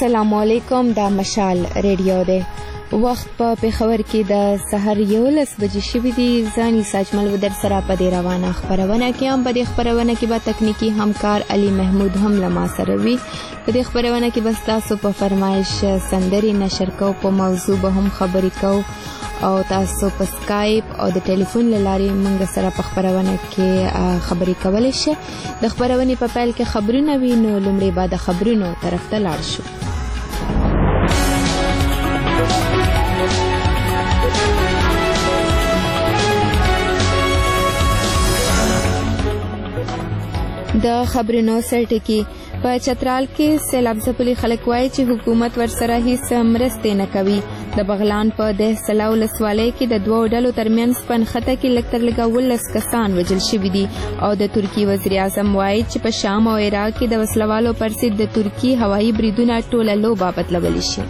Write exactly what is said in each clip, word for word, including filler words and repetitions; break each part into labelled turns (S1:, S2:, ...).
S1: السلام علیکم. دا مشال ریډیو دی. وخت په پېښور کې د سحر یولس بجې شوي دي. ځان یې ساجمل و در سره په دې روانه خپرونه کې هم په دې خپرونه کې به تکنیکي همکار علي محمود هم له ما سره وي. په دې خپرونه کې به ستاسو په فرمایش سندرې نشر کوو، په موضوع به هم خبرې کوو او تاسو په سکایپ او د ټلیفون له لارې موږ سره په خپرونه کې خبرې کولی شئ. د خپرونې په پیل کې خبرونه وي، نو لومړی به د خبرونو طرف ته لاړ شو. د خبرونو سرټکی په چترال کې سیلاب ځپلي خلک وایي چې حکومت ورسره هیڅ مرستې نه کوي. د بغلان په ده سلا ولسوالۍ کې د دوو ډلو ترمنځ په نښته کې لږ تر لږه اوولس کسان وژل شوي دي او د ترکي وزیر اعظم وایي چې په شام او عراق کې د وسلوالو پر ضد د ترکي هوایي بریدونه ټوله لوبه بدلولی شي.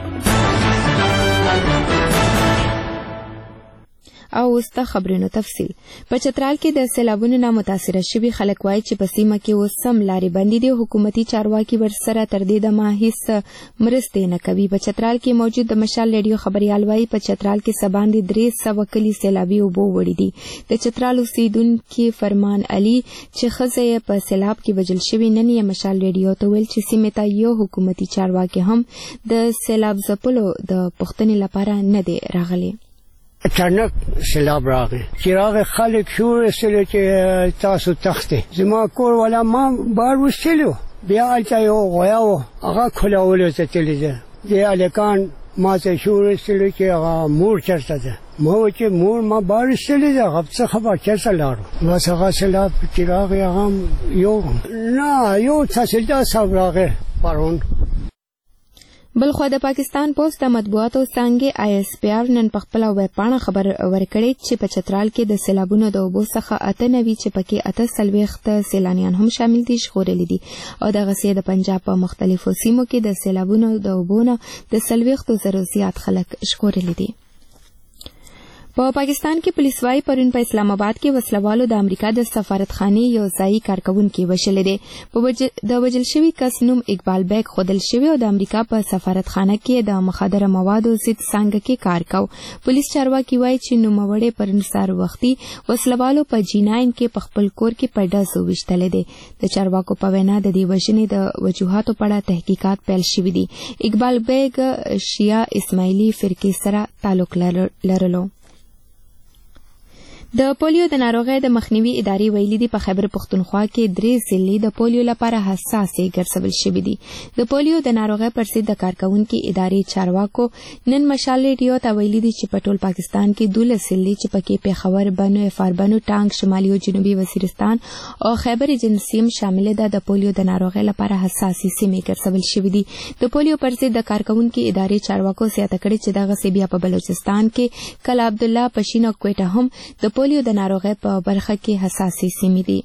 S1: او اوس د خبرونو تفصیل. په چترال کې د سیلابونو نه متاثره شوي خلک وایي چې په سیمه کې اوس هم لارې بندې دي. حکومتي چارواکي ورسره تر دې دمه هیڅ مرستې نه کوي. په چترال کې موجود د مشال ریډیو خبریال وایي په چترال کې څه باندې درې سوه کلي سیلابي اوبو وړي دي. د چترال اوسیدونکي فرمان علي چې ښځه یې په سیلاب کې وژل شوې، نن یې مشال ریډیو ته ویل چې سیمې ته یو حکومتي چارواکي هم د سیلاب ځپلو د پوښتنې لپاره نه دی راغلی.
S2: اچانک سیلاب راغی، چراغ خلک شور استلو چې تاسو تخته زما کور ولا ما بار وستلو بیا الته یو غویا و هغه کلاوله ته تللی دی الکان ما ته شور استلو چې هغه مور چرته ده ما چې مور ما بار استللی ده هغه څه خبر چرته لاړو بس هغه سیلاب چراغ هغه یو نه یو تحصیلدار صاحب راغی پرون.
S1: بلخوا د پاکستان پوسټ د مطبوعاتو څانګې آی اس پی آر نن په خپله ویبپاڼه خبر ورکړی چې په چترال کې د سیلابونو د اوبو څخه اته نوي چې پکې اته څلوېښت سیلانیان هم شامل دي ژغورلي دي او دغسې د پنجاب په مختلفو سیمو کې د سیلابونو د اوبو نه د څلوېښتو زرو زیات خلک ژغورلي دي. په پاکستان کې پولیس وايي پرون په اسلام آباد کې وسلوالو د امریکا د سفارتخانې یو ځایي کارکوونکي وژلی دی. د وژل شوي کس نوم اقبال بیگ ښودل شوی او د امریکا په سفارتخانه کې د مخدره موادو ضد څانګه کې کار کو. پولیس چارواکي وايي چې نوموړی پرون سهار وختي وسلوالو په جی ناین کې په خپل کور کې په ډزو ویشتلی دی. د چارواکو په وینا د دې وژنې د وجوهاتو په اړه تحقیقات پیل شوي دي. اقبال بیگ شیعه اسماعیلي فرقې سره تعلق لرلو. د پولیو د ناروغۍ د مخنیوي ادارې ویلي دي په خیبر پښتونخوا کې درې ضلعې د پولیو لپاره حساسې ګرځول شوي دي. د پولیو د ناروغۍ پر ضد د کارکوونکي ادارې چارواکو نن مشال ریډیو ته ویلي دي چې په ټول پاکستان کې دولس ضلعې چې پکې پېښور، بنو، افار بنو، ټانک، شمالي او جنوبي وزیرستان او خیبر ایجنسي هم شامل ده د پولیو د ناروغۍ لپاره حساسې سیمې ګرځول شوي دي. د پولیو پر ضد د کارکوونکي ادارې چارواکو زیاته کړې چې دغسې بیا په بلوچستان کې کلا عبدالله، پشین او کویټه هم د پولیو د ناروغۍ په برخه کې حساسې سیمې دي.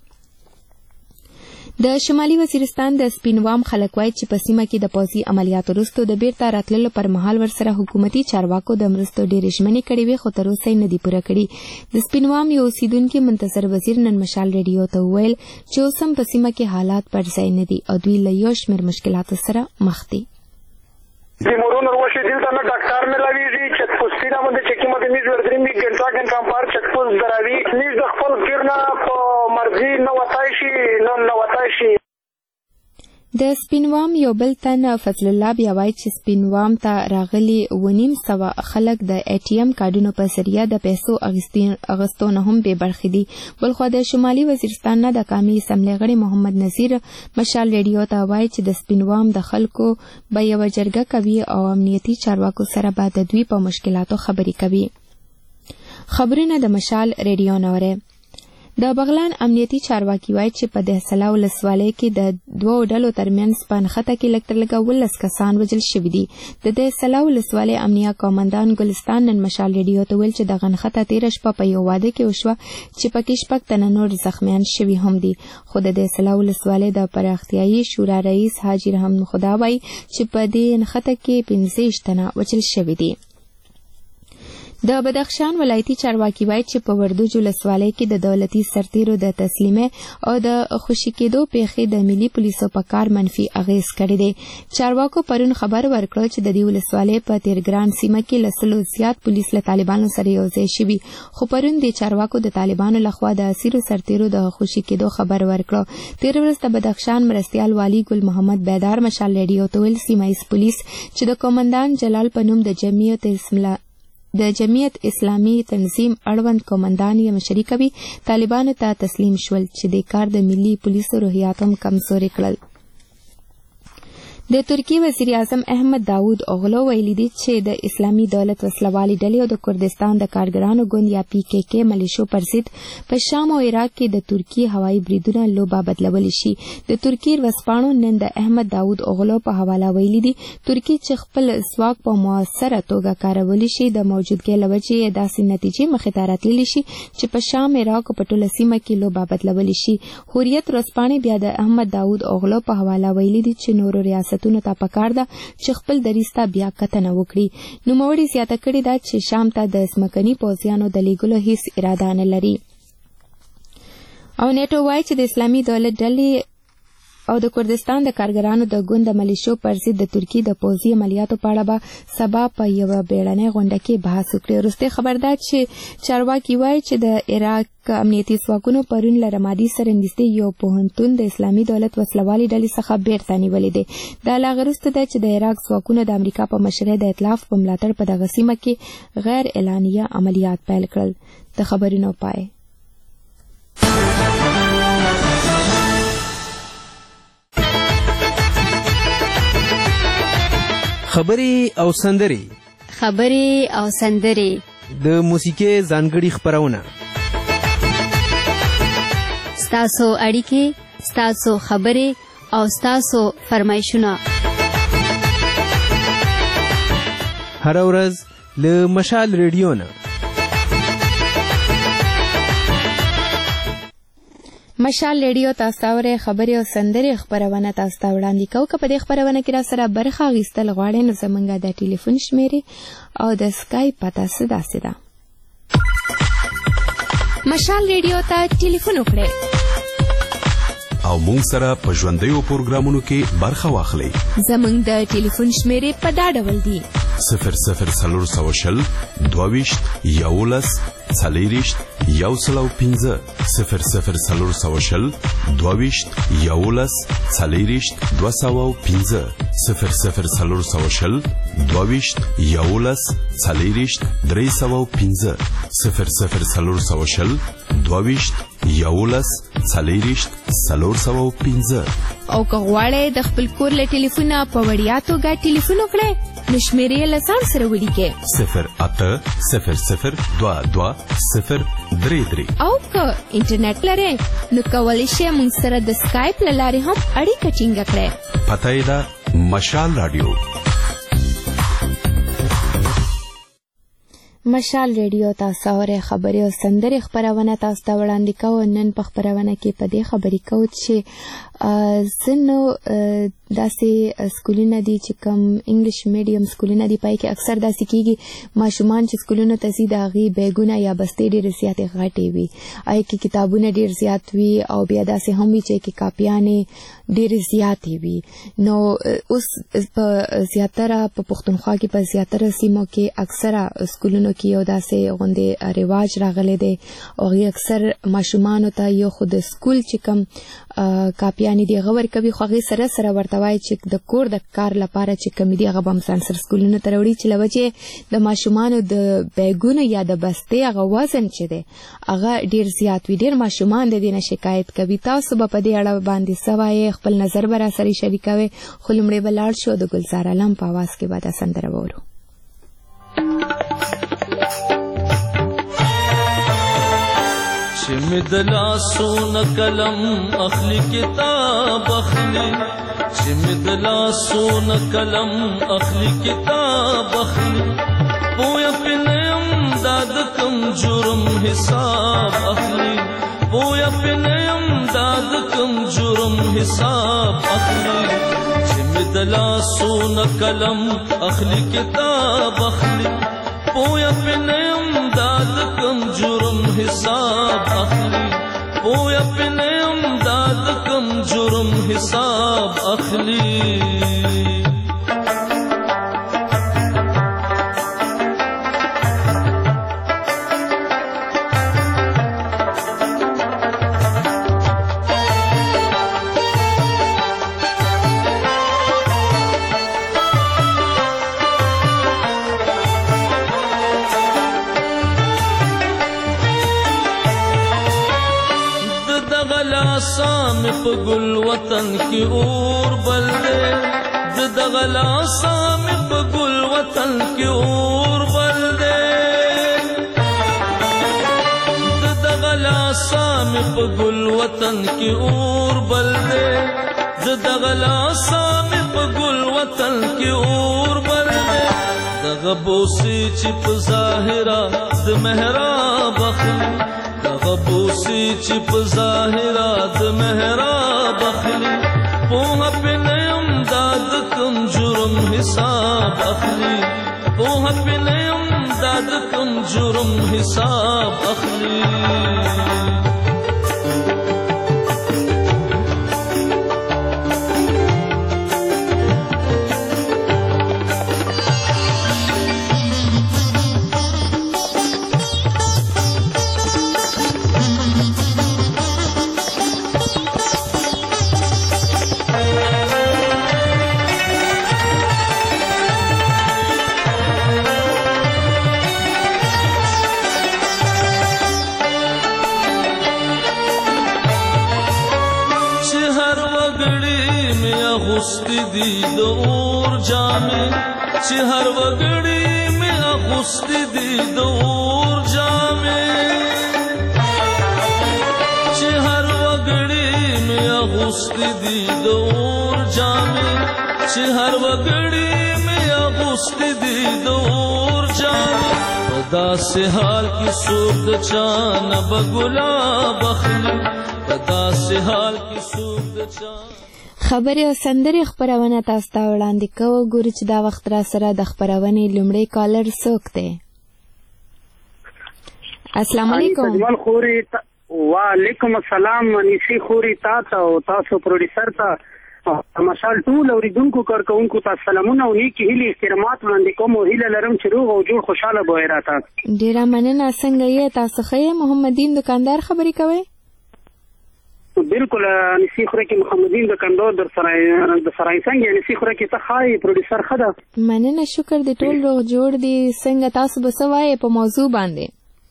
S1: د شمالي وزیرستان د سپینوام خلک وایي چې په سیمه کې د پوځي عملیاتو وروسته د بیرته راتللو پر مهال ورسره حکومتي چارواکو د مرستو ډېرې ژمنې کړې وې، خو تر اوسه یې نه دي پوره کړي. د سپینوام یو اوسیدونکي منتصر وزیر نن مشال ریډیو ته وویل چې اوس هم په سیمه کې حالات پر ځای نه دي او دوی له یو شمېر مشکلاتو سره مخ دي.
S3: بیمارون روشی دلتا نه ډاکټر ملاویږي چې پوسټی نه باندې چې کومه د میز ورځې می ګنټا ګنټا پار چې خپل دراوی میز د خپل کیرنا په مرضی نه وتای شي نه نه وتای شي.
S1: د سپینوام یو بل تن فضل الله بیا وایي چې سپینوام ته راغلي ونیم سوه خلک د ای ټي ایم کارډونو په ذریعه د پیسو اغوستو نه هم بې برخې دي. بلخوا د شمالي وزیرستان نه د قومي اسمبلۍ غړي محمد نذیر مشال ریډیو ته وایي چې د سپینوام د خلکو به یوه جرګه کوي او امنیتي چارواکو سره به د دوی په مشکلاتو خبرې کوي. خبرونه د مشال ریډیو نه اورئ. د بغلان امنیتي چارواکي وایي چې په دهسلا ولسوالۍ کې د دوو ډلو ترمنځ په نښته کې لږ تر لږه اوولس کسان وژل شوي دي. د دهسلا ولسوالۍ امنیه قومندان ګلستان نن مشال ریډیو ته ویل چې دغه نښته تېره شپه په یو واده کې وشوه چې پکې شپږ تنه نور زخمیان شوي هم دي. خو د دهسلا ولسوالۍ د پراختیایي شورا رئیس حاجي رحم خدا وایي چې په دې نښته کې پنځه ویشت تنه وژل شوي دي. د بدخشان ولایتي چارواکي وایي چې په وردوج ولسوالۍ کې د دولتي سرتیرو د تسلیمۍ او د خوشي کېدو پیښې د ملي پولیسو په کار منفي اغیز کړی دی. چارواکو پرون خبر ورکړ چې د دې ولسوالۍ په تیرګران سیمه کې له سلو زیات پولیس له طالبانو سره یوځای شوي، خو پرون د چارواکو د طالبانو لخوا د اسیرو سرتیرو د خوشي کېدو خبر ورکړ. تیر ورځ د بدخشان مرستیال والی ګل محمد بیدار مشال ریډیو ته ویل سیمه ایز پولیس چې د قومندان جلال په نوم د جمعیت اسملا د جمعیت اسلامي تنظیم اړوند قومندان یې مشري کوي طالبانو ته تسلیم شول چې د کار د ملي پولیسو روحیات هم کمزوري کړل. د ترکی وزیر اعظم احمد داود اوغلو ویلي دي چې د اسلامي دولت وسلوالي ډلې او د کردستان د کارګرانو ګوند یا پی کې کې ملیشو پر ضد په شام او عراق کې د ترکی هوایي بریدونه لوبه بدلولی شي. د ترکی ورځپاڼو نن د احمد داود اوغلو په حواله ویلي دي ترکی چې خپل ځواک په موثره توګه کارولی شي د موجودګۍ له وجې داسې نتیجې مخې ته راتللی شي چې په شام عراق او په ټوله سیمه کې لوبه بدلولی شي. حریت ورځپاڼې بیا د احمد داود اوغلو په حواله ویلي دي چې نورو ریاست ته پکار ده چې خپل دریسته بیا کتنه وکړي. نوموړي زیاته کړې ده چې شام ته د ځمکني پوځیانو د لیږلو هیڅ اراده نه لري. او نیټو وایي چې د اسلامي دولت ډلې او د کردستان د کارګرانو د ګوند د ملیشو پر ضد د ترکیې د پوځي عملیاتو په اړه به سبا په یوه بیړنۍ غونډه کې بحث وکړي. وروستی خبر ده چې چارواکي وایي چې د عراق امنیتي ځواکونو پرون له رمادي سره نږدې یو پوهنتون د اسلامي دولت وسلوالي ډلې څخه بیرته نیولی دی. دا لا وروسته ده چې د عراق ځواکونو د امریکا په مشرۍ د ائتلاف په ملاتړ په دغه سیمه کې غیر اعلانیه عملیات پیل کړل. د خبرونو پای.
S4: خبري او سندري
S5: خبري او سندري
S4: د موسیقي ځانګړي خبرونه
S5: ستاسو اړیکې ستاسو خبري او ستاسو فرمایشونه
S4: هر ورځ له مشال ریډیو نه.
S1: مشال ریډیو تاسو اورئ خبري او سندري خبرونه تاسو ته وړاندې کوو. که په دې خبرونه کې را سره برخه اخیستل غواړئ نو زموږ د ټلیفون شمیرې او د سکایپ پته څه داسې ده. مشال ریډیو ته ټلیفون وکړئ
S6: او موږ سره په ژوندیو پروګرامونو کې برخه واخلئ.
S1: زموږ د ټلیفون شمیرې په دا ډول دي:
S6: صفر صفر څلور سوه شل دوه ویشت یولس څلېرویشت یو سل او پنځه صفر صفر څلور سوه شل دوه ویشت یولس څلېرویشت دوه سوه او پنځه صفر صفر څلور سوه شل دوه ویشت یولس څلېرویشت درې سوه او پنځه صفر صفر څلور سوه شل دوه ویشت یولس څلېرویشت څلور سوه او پنځه.
S1: او که غواړئ د خپل کور له ټلیفونه په وړیا توګه ټلیفون وکړئ نو شمیرې یې له ځان سره ولیکئ:
S6: صفر اته صفر صفر دوه دوه صفر درې درې.
S1: او که انټرنیټ لرئ نو کولی شئ موږ سره د سکایپ له لارې هم اړیکه ټینګه کړئ.
S6: پته یې ده مشال راډیو.
S1: مشال ریډیو تاسو اورئ خبري او سندري خبرونه تاسو ته وړاندې کوو. نن په خبرونه کې په دې خبرې کوو چې ځینو داسې سکولونه دي چې کوم انګلیش میډیم سکولونه دي پای کې اکثر داسې کېږي ماشومان چې سکولونو ته ځي د هغې بیګونه یا بستې ډېرې زیاتې غټې وي، هغې کې کتابونه ډېر زیات وي او بیا داسې هم وي چې کې کاپیانې ډېرې زیاتې وي. نو اوس په زیاتره په پښتونخوا کې په زیاتره سیمو کې اکثره سکولونو کې یو داسې غوندې رواج راغلی دی او هغې اکثر ماشومانو ته یو خو د سکول چې کوم کاپیانې دي هغه ورکوي، خو هغې سره سره ورته وایي چې د کور د کار لپاره چې کومې دي هغه به هم سانسر سکولونو ته راوړي چې له وجې د ماشومانو د بیګونو یا د بستې هغه وزن چې دی هغه ډېر زیات وي. ډېر ماشومان د دې نه شکایت کوي. تاسو به په دې اړه باندې څه وایئ؟ خپل نظر به راسره شریکوئ. خو لومړی به لاړ شو د ګلزار علم په اواز کې به دا سندره واورو.
S7: چې مې د لاسونه قلم اخلي کتاب اخلي چې مې د لاسونه قلم اخلي کتاب اخلي پویه پې نه یم دا د کوم جرم حساب اخلي پویه پې نه یم دا د کوم جرم حساب اخلي چې مې د لاسونه قلم اخلي کتاب اخلي پویا پنیم داد کم جرم حساب اخلی پویا پنیم داد کم جرم حساب اخلی سام په ګل وطن کې اور بل دے د دغلا سام په ګل وطن کې اور بل دے د دغلا سام په ګل وطن کې اور بل دے د دغلا سام په ګل وطن کې اور بل دے دغه بوسي چې په ظاهرا د محراب اخلي غبوسی چې په ظاهرا د محراب اخلي پوها په نیم داد کم جرم حساب اخلي پوها په نیم داد کم جرم حساب اخلي اغوستی دی د اور جامې چې هر وګړي مې اغوستی دی د اور جامې چې هر وګړي مې اغوستی دی د اور جامې چې هر وګړي مې اغوستی دی د اور جامې په داسې حال کې څوک د چا نه به ګلاب اخلي په داسې حال کې څوک د چا
S1: خبرې او سندرې خپرونه تاسو ته وړاندې کوو. ګورو چې دا وخت را سره د خپرونې لومړی کالر څوک دی. السلام علیکم.
S3: سجمل خوري وعلیکم السلام. نسی خوري تاسو او تاسو پروډوسر ته مشال ټول اوریدونکو کارکونکو ته سلامونه او نیکی هیلې احترامات وړاندې کوم او هیله لرم چې روغ او جوړ خوشاله به راته.
S1: ډیره مننه. څنګه یې تاسو ښه یې؟ محمدین دکاندار خبرې کوي.
S3: بالکل نسی خوره کې محمدین دکاندار در سرای د سرای څنګه نسی خوره کې ته خای پروډوسر خدا.
S1: مننه شکر دې ټول روغ جوړ دي. څنګه تاسو به سوای په موضوع باندې؟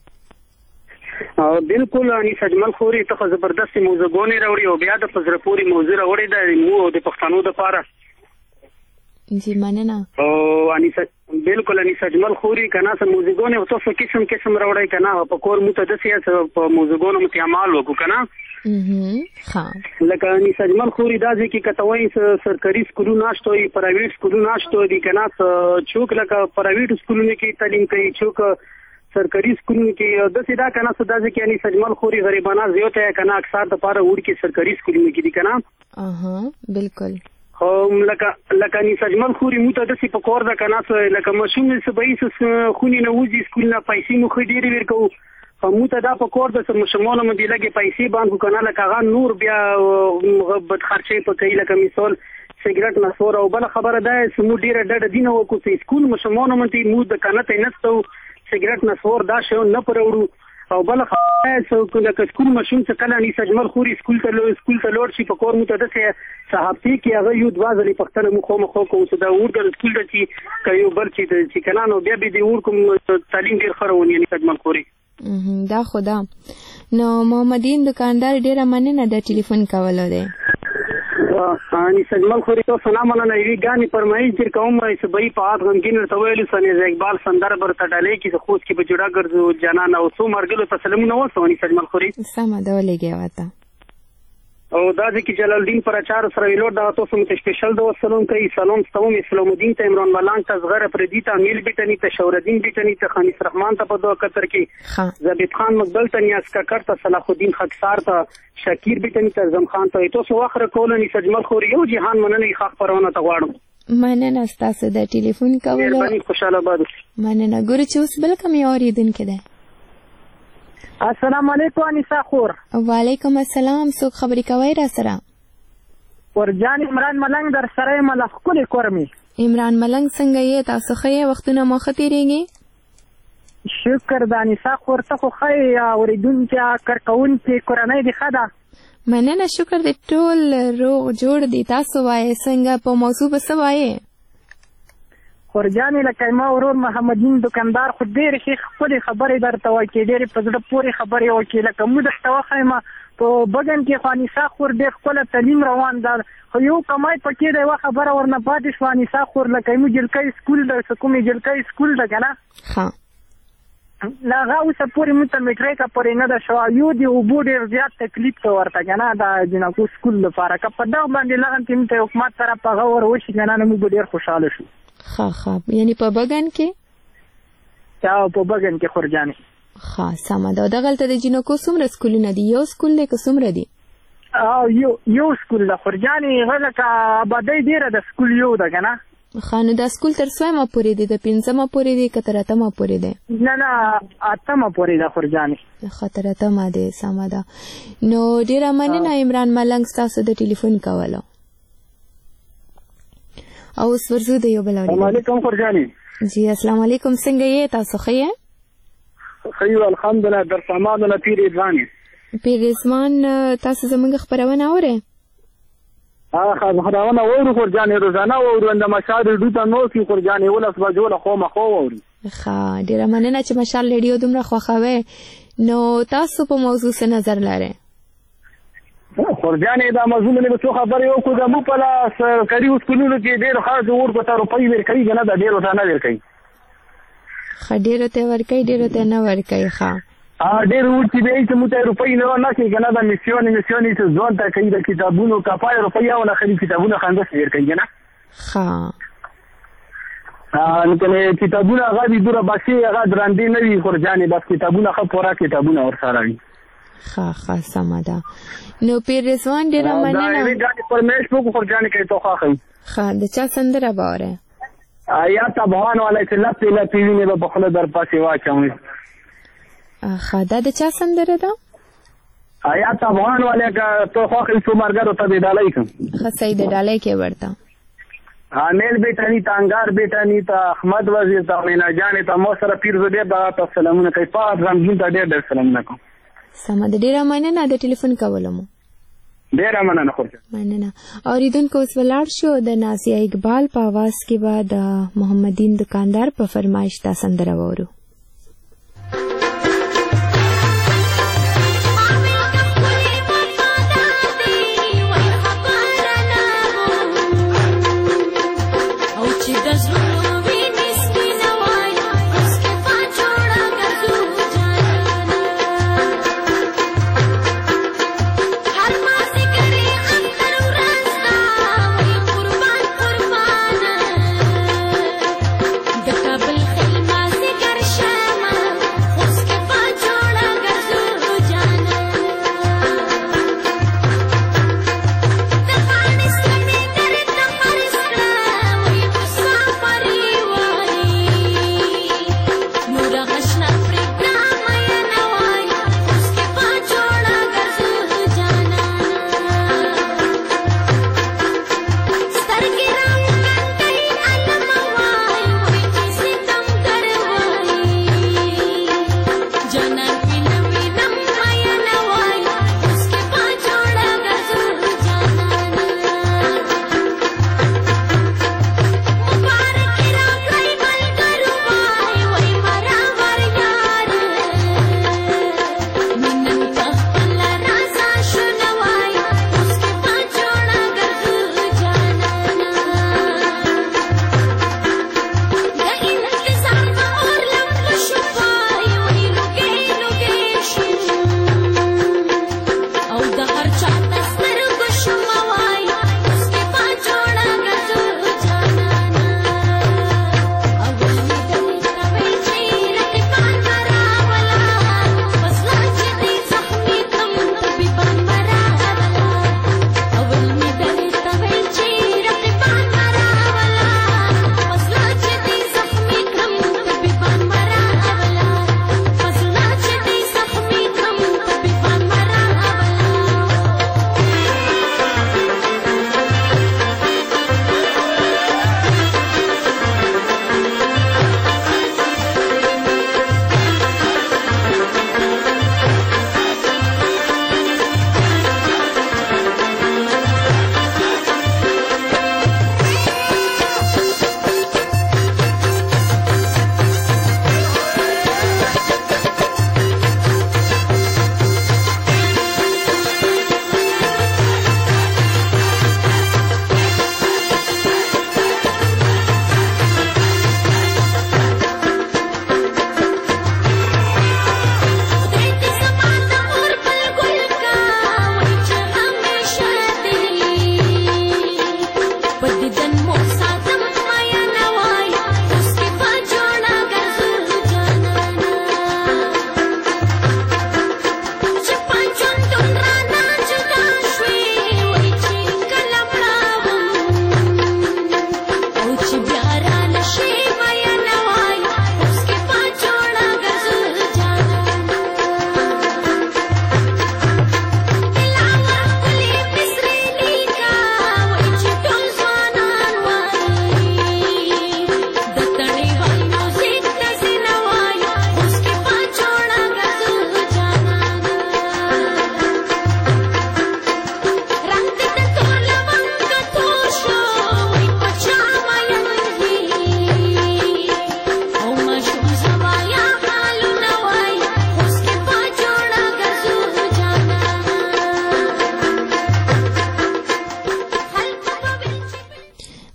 S3: بالکل نی سجمل خوري ته زبردست موضوعونه راوړي او بیا د پزره پوری موضوع راوړي د مو د پښتنو د پاره.
S1: جی مننه.
S3: او اني بالکل اني سجمل خوري کنا سم موضوعونه او تاسو قسم قسم راوړي کنا په کور متدسیه په موضوعونه متعامل وکړو کنا.
S1: ها
S3: لکه اني سجمل خوري دا ځکه کتوي سرکاري سکولونه ناشتوي پرایویټ سکولونه ناشتوي دي کنا چوک لکه پرایویټ سکولونه کې تعلیم کوي چوک سرکاري سکولونو کې د سیدا کنا صدا ځکه اني سجمل خوري غریبانه زیات ہے کنا اکثر د پاره وړ کې سرکاري سکولونه کې دي کنا.
S1: اها بالکل.
S3: هم لکه لکه اني سجمل خوري متدسي په کور دا کنا لکه مشوم سبایس خونی نه وځي سکول نه پیسې مو خډيري ورکو مو ته دا په کور د مشمونه مدي لګي پیسې باندې کنه لکه غا نور بیا بد خرچې په کوي لکه مثال سیګریټ نسور او بل خبره ده سمو ډیره ډډه دینه وکړو چې سکول مشمونه مدي مو د کنه ته نستو سیګریټ نسور دا شو نه پرورو او بل خبره چې لکه سکول مشوم څه کله ني سجمل خوري سکول ته لو سکول ته لور شي په کور مو ته د صحابتي کې هغه یو دوازلې پختنه مخ مخ کو چې دا ورګل سکول د چې کيو بل چې چې کنه نو بیا به دی ور کوم تعلیم ډیر خرونه ني سجمل خوري
S1: دا خدا. نو محمدین دکاندار ډیره مننه د ټلیفون کولو دی.
S3: اني سجمل خوري تو سلام مننه وی غاني پرمایي چې کوم چې بې پات غمګین ته ویل سنې اقبال سندر بر تټالې کې خوښ کې بجوړه ګرځو جنان او سو مرګلو تسلیم نو وسو اني سجمل خوري
S1: سم دا ولګي وتا
S3: او دا ځکه جلال الدین پر اچار سره ویلو دا تاسو مت سپیشل د وسلون کوي سلام ستوم اسلام الدین ته عمران ملان ته صغره پردیتا میل بیتنی ته شور الدین بیتنی ته خانیس رحمان ته په دوه کتر کې زبید خان مقبل ته نیاز کا کرتا صلاح الدین خاکسار ته شکیر بیتنی ته زم خان ته تاسو واخره کولنی سجمل خوري یو جهان مننه خاخ پرونه ته غواړم.
S1: مننه ستاسو د ټلیفون کولو
S3: مهرباني خوشاله باد
S1: مننه ګوره چې اوس بل کوم یو اورېدونکی دی.
S3: السلام علیکم انیسا خور.
S1: وعلیکم السلام. څوک خبرې کوئ را سره؟
S3: ورجان عمران ملنګ در سره یم له ښکلې کور مې.
S1: عمران ملنګ څنګه یې؟ تاسو ښه یې؟ وختونه مو ښه تېرېږي؟
S3: شکر د انیسا خور ته خو ښه یې اورېدونکي کارکوونکي کورنۍ دې ښه ده؟
S1: مننه شکر دې ټول روغ جوړ دي. تاسو وایئ څنګه په موضوع به څه وایې؟
S3: خورجانې لکه ما ورور محمدین دکاندار خو ډېرې ښې ښکلې خبرې درته وکړې ډېرې په زړه پورې خبرې وکړې لکه موږ درته وښیم په بګن کې خو انیسا خور ډېر ښکلی تعلیم روان ده خو یو کمای پکې د یوه خبره ورنه پاتې شوه انیسا خور لکه زموږ جلکۍ سکول ده څه کومې جلکۍ سکول ده که نه
S1: ښه
S3: له هغه اوسه پورې موږ ته میټریکه پورې نه ده شوه یو د اوبو ډېر زیات تکلیف ته ورته که نه د جنکو سکول لپاره که په دغه باندې لغن کې موږ ته حکومت طرف هغه ور وشي که نه نو موږ به ډېر خوشحاله شو.
S1: ښه ښه یعنې په بګن کې؟
S3: یا په بګن کې خورجانې.
S1: ښه سمه ده. دغلته د جنکو څومره سکولونه دي؟ یو سکول دی که څومره دي؟
S3: یو یو سکول ده خورجانې هغه لکه آبادۍ ډېره د سکول یو ده که نه.
S1: ښه نو دا سکول تر څویمه پورې دی؟ د پنځمه پورې دی که تر اتمه پورې دی؟
S3: نه نه اتمه پورې ده خورجانې.
S1: ښه تر اتمه دی سمه ده. نو ډېره مننه عمران ملنګ ستاسو د ټلیفون کولو. او اوس ورځو د یو بل اورېدونکي.
S3: السلام علیکم خورجانې.
S1: جی السلام علیکم. څنګه یې؟ تاسو ښه یې؟
S3: ښه یو الحمدلله. در سمادو نه پیر رضوان یم.
S1: پیر رضوان تاسو زموږ خپرونه اورئ؟
S3: خبرونه اورو خورجانې روزانه اورو د مشال ریډیو ته نو کې خورجانې ولس بجو له خو مخو اورو.
S1: ښه ډېره مننه چې مشال ریډیو دومره خوښوئ. نو تاسو په موضوع څه نظر لرئ؟
S3: خورجانې دا موضوع باندې څو خبرې وکړو زموږ په سرکاري سکولونو کې ډېر خرڅ ورکړو ته روپۍ ورکوي که نه دا ډېرو ته نه ورکوي.
S1: ښه ډېرو ته ورکوي ډېرو ته نه ورکوي. ښه
S3: ډېر ورته دی چې موږ ته روپۍ نه ورنکړي که نه دا میسیون میسیون چې ځوان ته کوي د کتابونو کپای روپۍ او نه خري کتابونه خندس ورکوي که نه.
S1: ښه
S3: نو که کتابونه هغه دي دوره بسې هغه درندې نه وي خورجانې بس کتابونه ښه پوره کتابونه ورسره وي.
S1: ښه ښه سمه ده. نو پیر رضوان ډېره مننه.
S3: دا یوې ګاډي فرمایش وکړو خورجانې که یې ته خوښوي.
S1: ښه د چا سندره به اورئ؟
S3: یا تبهان والی چې لپې لپې وینې به په خوله در پسې واچوئ.
S1: ښه دا د چا سندره ده؟
S3: یا تبهان والی که ته خوښوي څو ملګرو ته دې ډالۍ کړم.
S1: ښه صحیح ده ډالۍ کې ورته.
S3: عامل بیٹانی تا انگار بیٹانی تا احمد وزیر تا مینا جانی تا مو سره پیر زو ډېر دغه ته سلامونه کوي. پات غمګین ته ډېر ډېر سلامونه کوم.
S1: سمه ده. ډېره مننه د ټلیفون کولو مو.
S3: ډېره مننه خورجان.
S1: مننه. اورېدونکو اوس ولاړ شو د نازیه اقبال په اواز کې به د محمدین دکاندار په فرمایش دا سندره واورو.
S8: قربان د کابل خلما سي ګرش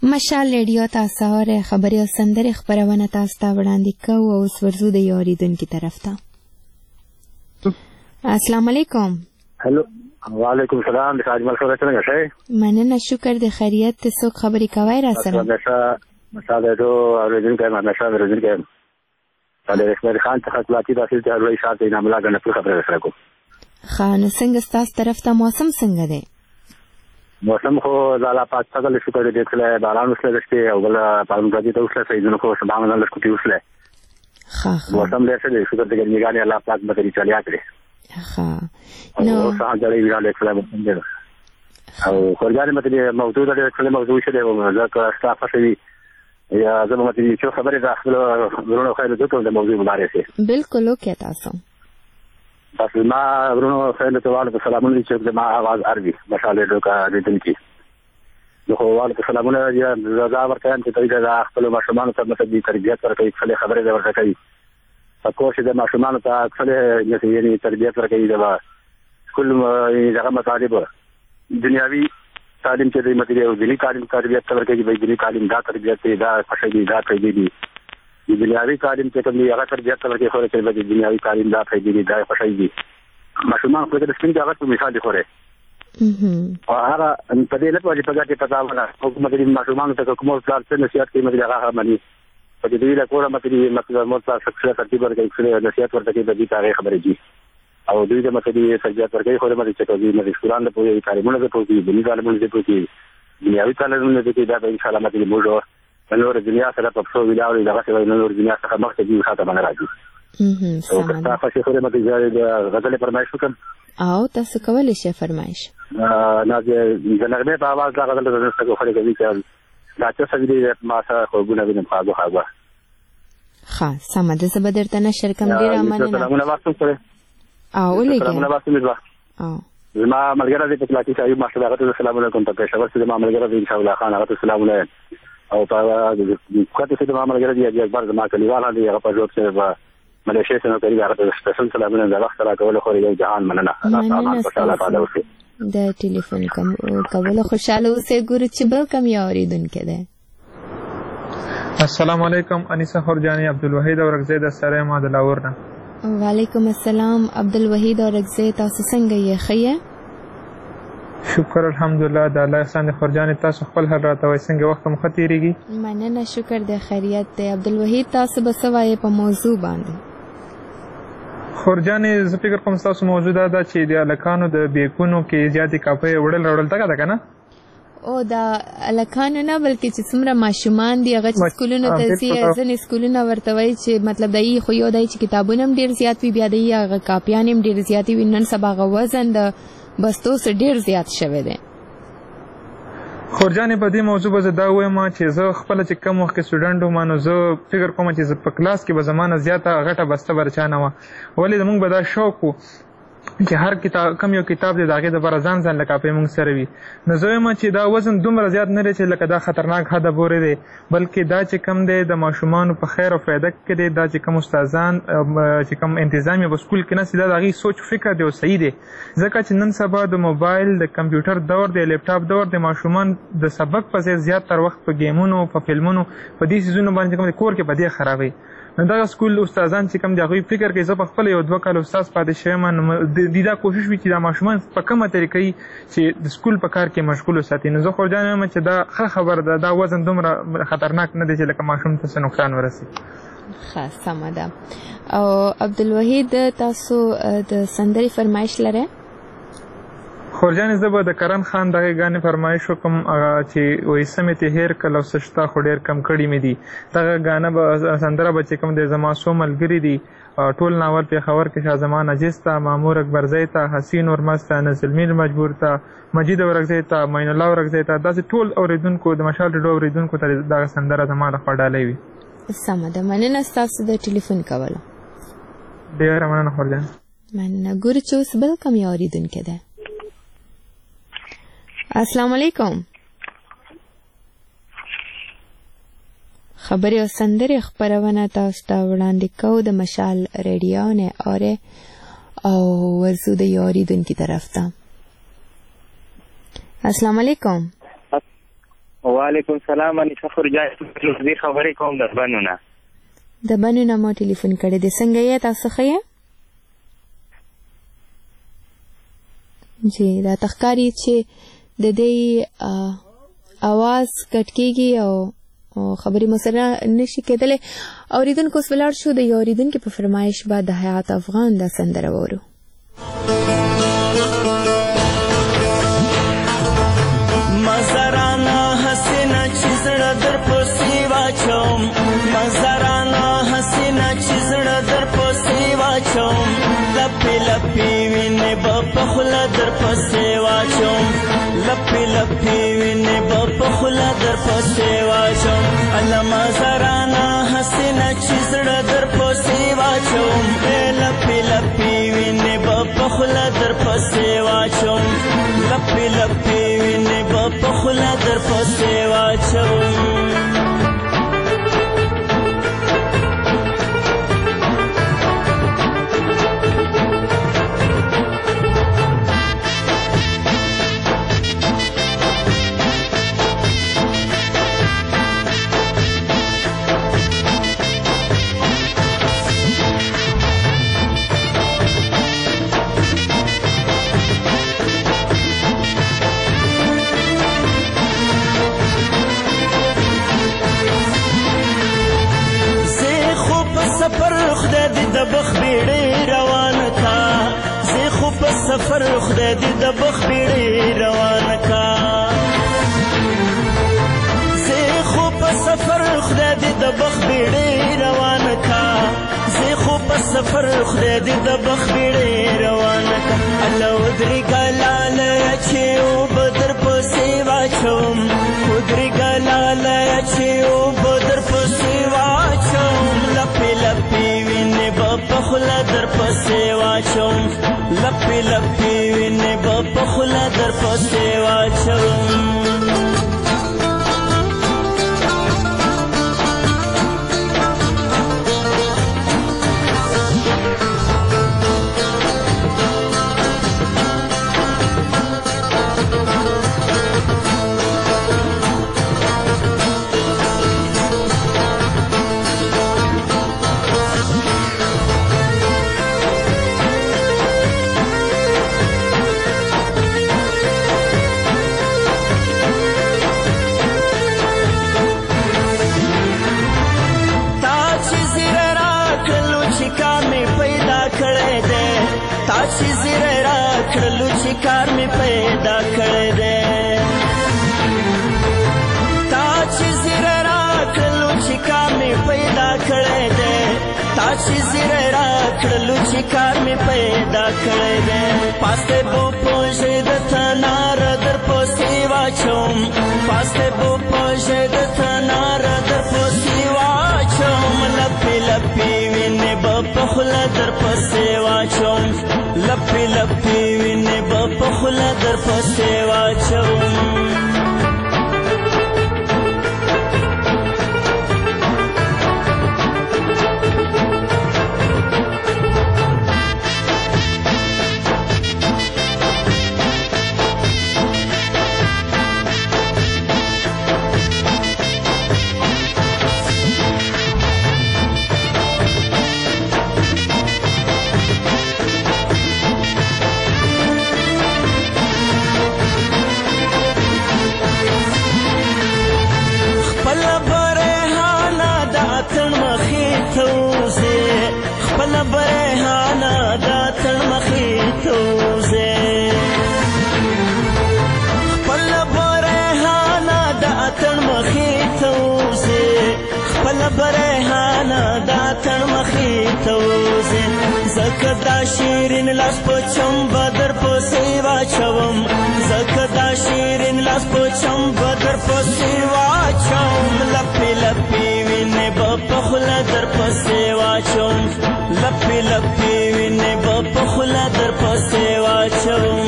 S1: مشال ریډیو تاسو اورئ خبري او سندري خبرونه تاسو ته وړاندې کوو او اوس ورځو د یو اوریدونکي طرف ته. السلام علیکم.
S8: هلو وعلیکم السلام. د اجمل خبره څنګه شئ؟
S1: مننه شکر د خیریت ته. څوک خبرې کوي را سره؟
S8: مشال ریډیو اوریدونکي یم. مشال اوریدونکي یم. د رحمت خان څخه خپلواکي د اصل ته لوی شرط نه ملا غنه په خبره سره کوم.
S1: خان څنګه ستاسو طرف ته موسم څنګه دی؟
S8: موسم خو د الله پاک څخه له شکر دې کله باران وسله شته او بل پالم راځي ته وسله سيزونه خو سبحان الله لکه وسله. ها موسم دې څه دې شکر دې ګنګانې الله پاک به دې چلیا کړی. ها نو څنګه دې ویاله کله به او خورګانې مته موضوع دې کله موضوع شته او ځکه تاسو شوي یا زموږ ته چې خبره ده خپل ورونو خیر دې ته د موضوع مبارک شي.
S1: بالکل اوکې تاسو
S8: بس ما ورونو خیر ته والو سلامونه چې ما आवाज اردي مشاله دوکا دې دنکی نو والو سلامونه یا زړه ورکان چې دوی دا خپل ماشومان ته متدي تربيت ورکړي خپل خبره ده ورکړي تاسو چې د ماشومان ته خپل یعنی تربيت ورکړي دا کل هغه مطالب دنیاوي تعلیم چې د مدري او دینی تعلیم تربيت ورکړي به دینی تعلیم دا تربيت دا خوشي دا کوي دي د دنیاوي تعلیم چې کوم هغه تربيت ورکړي خو چې د دنیاوي تعلیم دا کوي دي دا خوشي دي ماشومان په دې سپین هغه په مثال دي خوره او هغه په دې نه پوهې په ځکه پتا ونه حکومت دې ماشومان ته کوم څه څه نصيحت کوي مګر هغه باندې په دې ویله کومه متري مطلب مرته شخصي ترتیب ورکړي څه نصيحت ورکړي د دې تاریخ خبرې دي او دوی د متري سجاد ورکړي خو مې چې کوي مې شکران له پوهې تعلیمونه د پوهې د دې تعلیمونه د پوهې دنیاوي تعلیمونه د دې دا ان شاء الله متري موږ نور دنیا سره په څو ویلاو دغه څه نور دنیا څخه مخکې دی خاطر باندې راځي. او که تاسو چې خوري مته د غزل فرمایش وکم
S1: او تاسو کولای شئ فرمایش
S8: نه د نغمه په आवाज دا غزل د څه خوري کوي چې دا چې څه دی ما سره خو ګونه وینم خاصه خاصه
S1: ها سم د څه بدر ته نشر کم ډیر امانه
S8: سلامونه واسطه سره
S1: او ولګي
S8: سلامونه واسطه مزه او زما ملګری د پلاټي صاحب ماشاء الله غته سلام علیکم ته پېښور څخه ما ملګری ان شاء الله خان غته سلام علیکم او په کته چې ما ملګری دی اکبر زما کلیوال دی هغه په جوړ څه به ملیشیا څخه کوي هغه د سپیشل سلامونه د وخت را کول خو یو جهان مننه الله تعالی تعالی وکړي
S1: د ټلیفون کوم کول خوشاله اوسې ګور چې بل کم یو اوریدونکو ده.
S9: السلام علیکم انیسه خورجانی عبدالوحید اورغزی د سره ما د لاور نه.
S1: وعلیکم السلام عبدالوحید اورغزی تاسو څنګه یې خیه؟
S9: شکر الحمدلله د الله احسان خورجان تاسو خپل حال راته وای څنګه وخت مخ تیریږي؟
S1: مننه شکر د خیریت ته. عبدالوحید تاسو به سوای په موضوع باندې
S9: خورجان ز فکر کوم تاسو موجوده ده چې د الکانو د بیکونو کې زیاتې کاپې وړل وړل تګه ده کنه
S1: او دا الکانو نه بلکې چې څومره ماشومان دي هغه چې سکولونو ته ځي ځنې سکولونه ورته وایي چې مطلب دی خو یو دی چې کتابونه هم ډېر زیات وي بیا دی هغه کاپیان هم ډېر زیاتې وي نن سبا هغه وزن د بستو سره ډیر زیات شوی دی.
S9: خورجانې په دې موضوع به زه دا وایم چې زه خپله چې کم وخت کې سټوډنټ وم نو زه فکر کوم چې زه په کلاس کې به زما نه زیاته غټه بسته به رچا نه وه ولې زموږ به دا شوق و چې هر کتاب کم یو کتاب دی د هغې دپاره ځان ځان له کاپۍ موږ سره وي نو زه وایم چې دا وزن دومره زیات نه دی چې لکه دا خطرناک حده پورې دی بلکې دا چې کم دی د ماشومانو په خیر او فایده کې دی دا چې کم استادان چې کم انتظام یې په سکول کې نسي دا د هغې سوچ فکر دی او صحیح دی ځکه چې نن سبا د موبایل د کمپیوټر دور دی لیپټاپ دور دی ماشومان د سبق په ځای زیات تر وخت په ګیمونو په فلمونو په دې څیزونو باندې کوم کور کې په دې خرابوي نو دا سکول استادان چې کوم دی هغوی فکر کوي زه په خپله یو دوه کاله استاد پاتې شوی یم نو د دا کوشش وي چې دا ماشومان په کومه طریقه چې د سکول په کار کې مشغول وساتي نو زه خورجان وایم چې دا ښه خبره ده دا وزن دومره خطرناک نه دی چې لکه ماشوم ته څه نقصان ورسي.
S1: ښه سمه ده. او عبدالوحید تاسو د سندرې فرمایش لرئ؟
S9: خورجان زه به د کرن خان دغه غانې فرمایش وکم چې وایي سمې ته هیر کله او څه شته خو ډېر کم کړي مې دي دغه غانه به سندره به چې کوم دی زما څو ملګري دي ټول ناول پېښور کې شاه زمان عجیز ته مامور اکبرزی ته حسین اورمز ته نزل میر مجبور ته مجید اورغزی ته معین الله اورغزی ته داسې ټول اورېدونکو د مشال ریډیو اورېدونکو ته دغه سندره زما لخوا ډالۍ وي.
S1: سمه ده مننه ستاسو د ټلیفون کولو.
S9: ډېره مننه خورجان.
S1: مننه. ګورو چې اوس بل کوم یو اورېدونکی دی. السلام علیکم. خبرې او سندرې خپرونه تاسو ته وړاندې کوو د مشال ریډیو نه اورئ او ورځو د یو اورېدونکي طرف ته. السلام علیکم.
S10: وعلیکم السلام. انیسه فرجان دې خبرې کوم د بنو نه.
S1: د بنو نه مو ټلیفون کړی دی. څنګه یې تاسو ښه یې؟ جی دا تخکاری چې د دې اواز کټ کېږي او خبرې مسره نشي کېدلی. اوریدونکو اوس ولاړ شو د یو اوریدونکي په فرمایش به د حیات افغان دا سندره وورو.
S11: مزرانا حسینا چې زړه در پسې واچوم، مزرانا حسینا چې زړه در پسې واچوم، لپې لپې وینې به په خوله در پسې واچوم، لپې لپې وینې به په خوله در پسې واچوم. الله مزرانا حسینا چې زړه در پسې واچوم، لپې لپې وینې به په خوله در پسې واچوم، لپې لپې وینې به په خوله در پسې واچوم. سفر خدای دې د بخ بیړې روان کا، زه خو په سفر خدای دې د بخ بیړې روان کا، زه خو په سفر خدای دې د بخ بیړې روان کا. الله ودرې ګلاله چې او بدر پسې واچوم، ودرې ګلاله چې او بدر پسې واچوم، لپې لپې وینې به په خوله در پسې واچوم، لپې لپې وینې به په خوله در پسې واچوم. کار می پیدا کړی دی، تا چې زیره راکړلو چې کار می پیدا کړی دی، تا چې زیره راکړلو چې کار می پیدا کړی دی. پاسته بو پوښې د تنار در پسې واچوم، پاسته بو پوښې د تنار در پسې واچوم، لپې لپې وینې به په خوله در پسې واچوم، لپې لپې وینې به په خوله در پسې واچوم. زکه دا شیرین لاس په چمبه در پسې واچوم، زکه دا شیرین لاس په چمبه در پسې واچوم، لپې لپې وینې به په خوله در پسې واچوم، لپې لپې وینې به په خوله در پسې واچوم.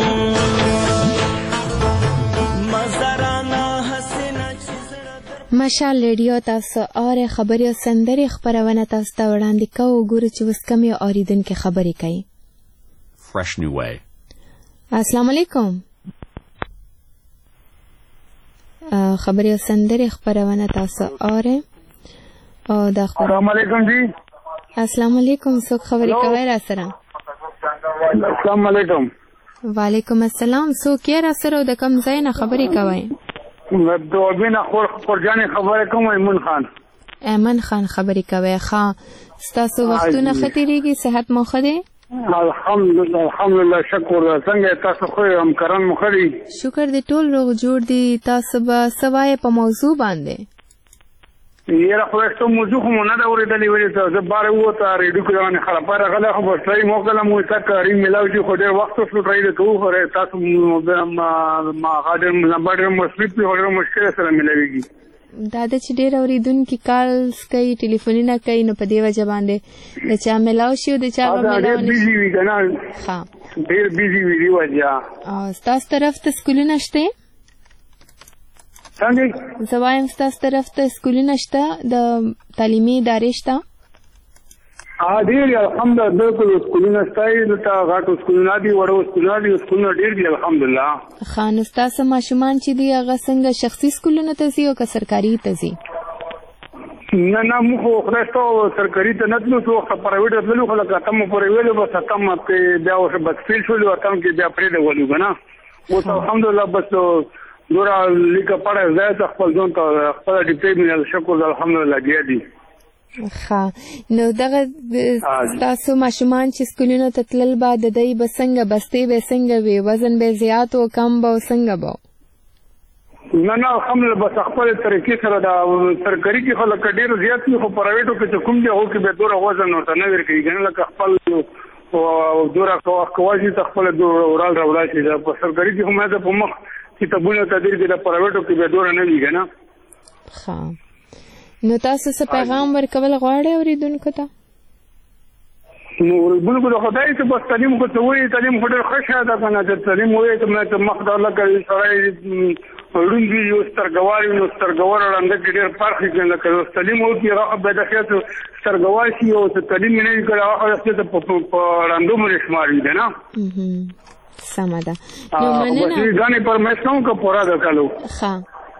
S1: مشال ریډیو تاسو اورې خبرې او سندرې خپرونه تاسو ته وړاندې کوو. ګورو چې اوس کوم یو اوریدونکي خبرې کوي.
S6: Fresh New Way.
S1: السلام علیکم. خبرې او سندرې خبرونه تاسو اورئ او دا خبر
S3: السلام علیکم جی
S1: السلام علیکم څوک خبرې کوي را سره
S3: السلام علیکم
S1: وعلیکم السلام څوک یې را سره د کوم ځای نه خبرې کوي
S3: دوبین خور خورجانې خبرې کوم ایمن خان
S1: ایمن خان خبرې کوي ښه ستاسو وختونه ښه تېرېږي صحت مو ښه دی
S3: الحمدلله الحمدلله شکر څنګه تاسو خو هم کرن مو ښه دي
S1: شکر دې ټول روغ جوړ دي تاسو به څه وایې په موضوع باندې
S3: یاره خو یې موضوع خو مو نه ده اورېدلې ولې ته زه بار ووته ریډیو کې باندې خرابه راغله خو بس ټرای مو کړله مو تا کاري ملاو چې خو ډېر وخت وشو ټرای د کوو خو تاسو ما غاډر نمبر مصرف په ډېر مشکل سره ملاويږي
S1: دا د چې ډېر اورېدونکي کالز کوي ټلیفونونه کوي نو په دې وجه باندې د چا ملاو شي او د چا به ملاو نه
S3: شي وي که نه ډېر بیزي وي دې وجه
S1: ستاسو طرف ته سکولونه شته
S3: څنګه
S1: زه وایم ستاسو طرف ته سکولونه شته د تعلیمي ادارې شته
S3: ډېر الحمدلله بالکل سکولونه شته دلته غټو سکولونه دي وړو سکولونه دي سکولونه ډېر دي الحمدلله
S1: ښه نو ستاسو ماشومان چې دي هغه څنګه شخصي سکولونو ته ځي او که سرکاري ته ځي
S3: نه نه موږ خو خدای ته سرکاري ته نه تلو څو وخته پرایویټ ته تللو خو لکه اتم مو پورې ویلو بس اتم کې بیا اوس بس فیل شولو اتم کې بیا پرېږده ولو که نه اوس الحمدلله بس دوره لیکه پړه ځای ته خپل ځان ته خپله ډیپټي مینل شکر الحمدلله بیا دي
S1: ښه نو دغه ستاسو ماشومان چې سکولونو ته تلل به د دوی به څنګه بستې به څنګه وي وزن به زیات و کم به څنګه به
S3: نه نه الحمدلله بس خپلې طریقې سره د سرکاري کې خو لکه ډېر زیات وي خو پرایویټو کې چې کوم دی هغو کې بیا دوره وزن ورته نه ورکوي که نه لکه خپل دوره کواشي ته خپله ورال راوړای شي په سرکاري کې خو مې په مخ کتابونه تدیر کې د پرایویټو کې بیا دوره نه وي که نه
S1: ښه نو تاسو څه پیغام ورکول غواړئ اورېدونکو ته
S3: نو اورېدونکو ته خدای چې بس تعلیم خو څه وایي تعلیم خو ډېر ښه شی ده که نه چې تعلیم وایي ته مې ته مخ ته لکه سړی ړوند وي یو سترګوال وي نو سترګور ړانده کې ډېر فرق وي لکه یو تعلیم وکړي هغه خو باید ښه سترګوال شي او تعلیم یې نه وي کړی هغه خو په ړاندو باندې شمار وي که نه
S1: سمه ده نو مننه
S3: ځانې پرمیش کوم که پوره ده کلو
S1: ښه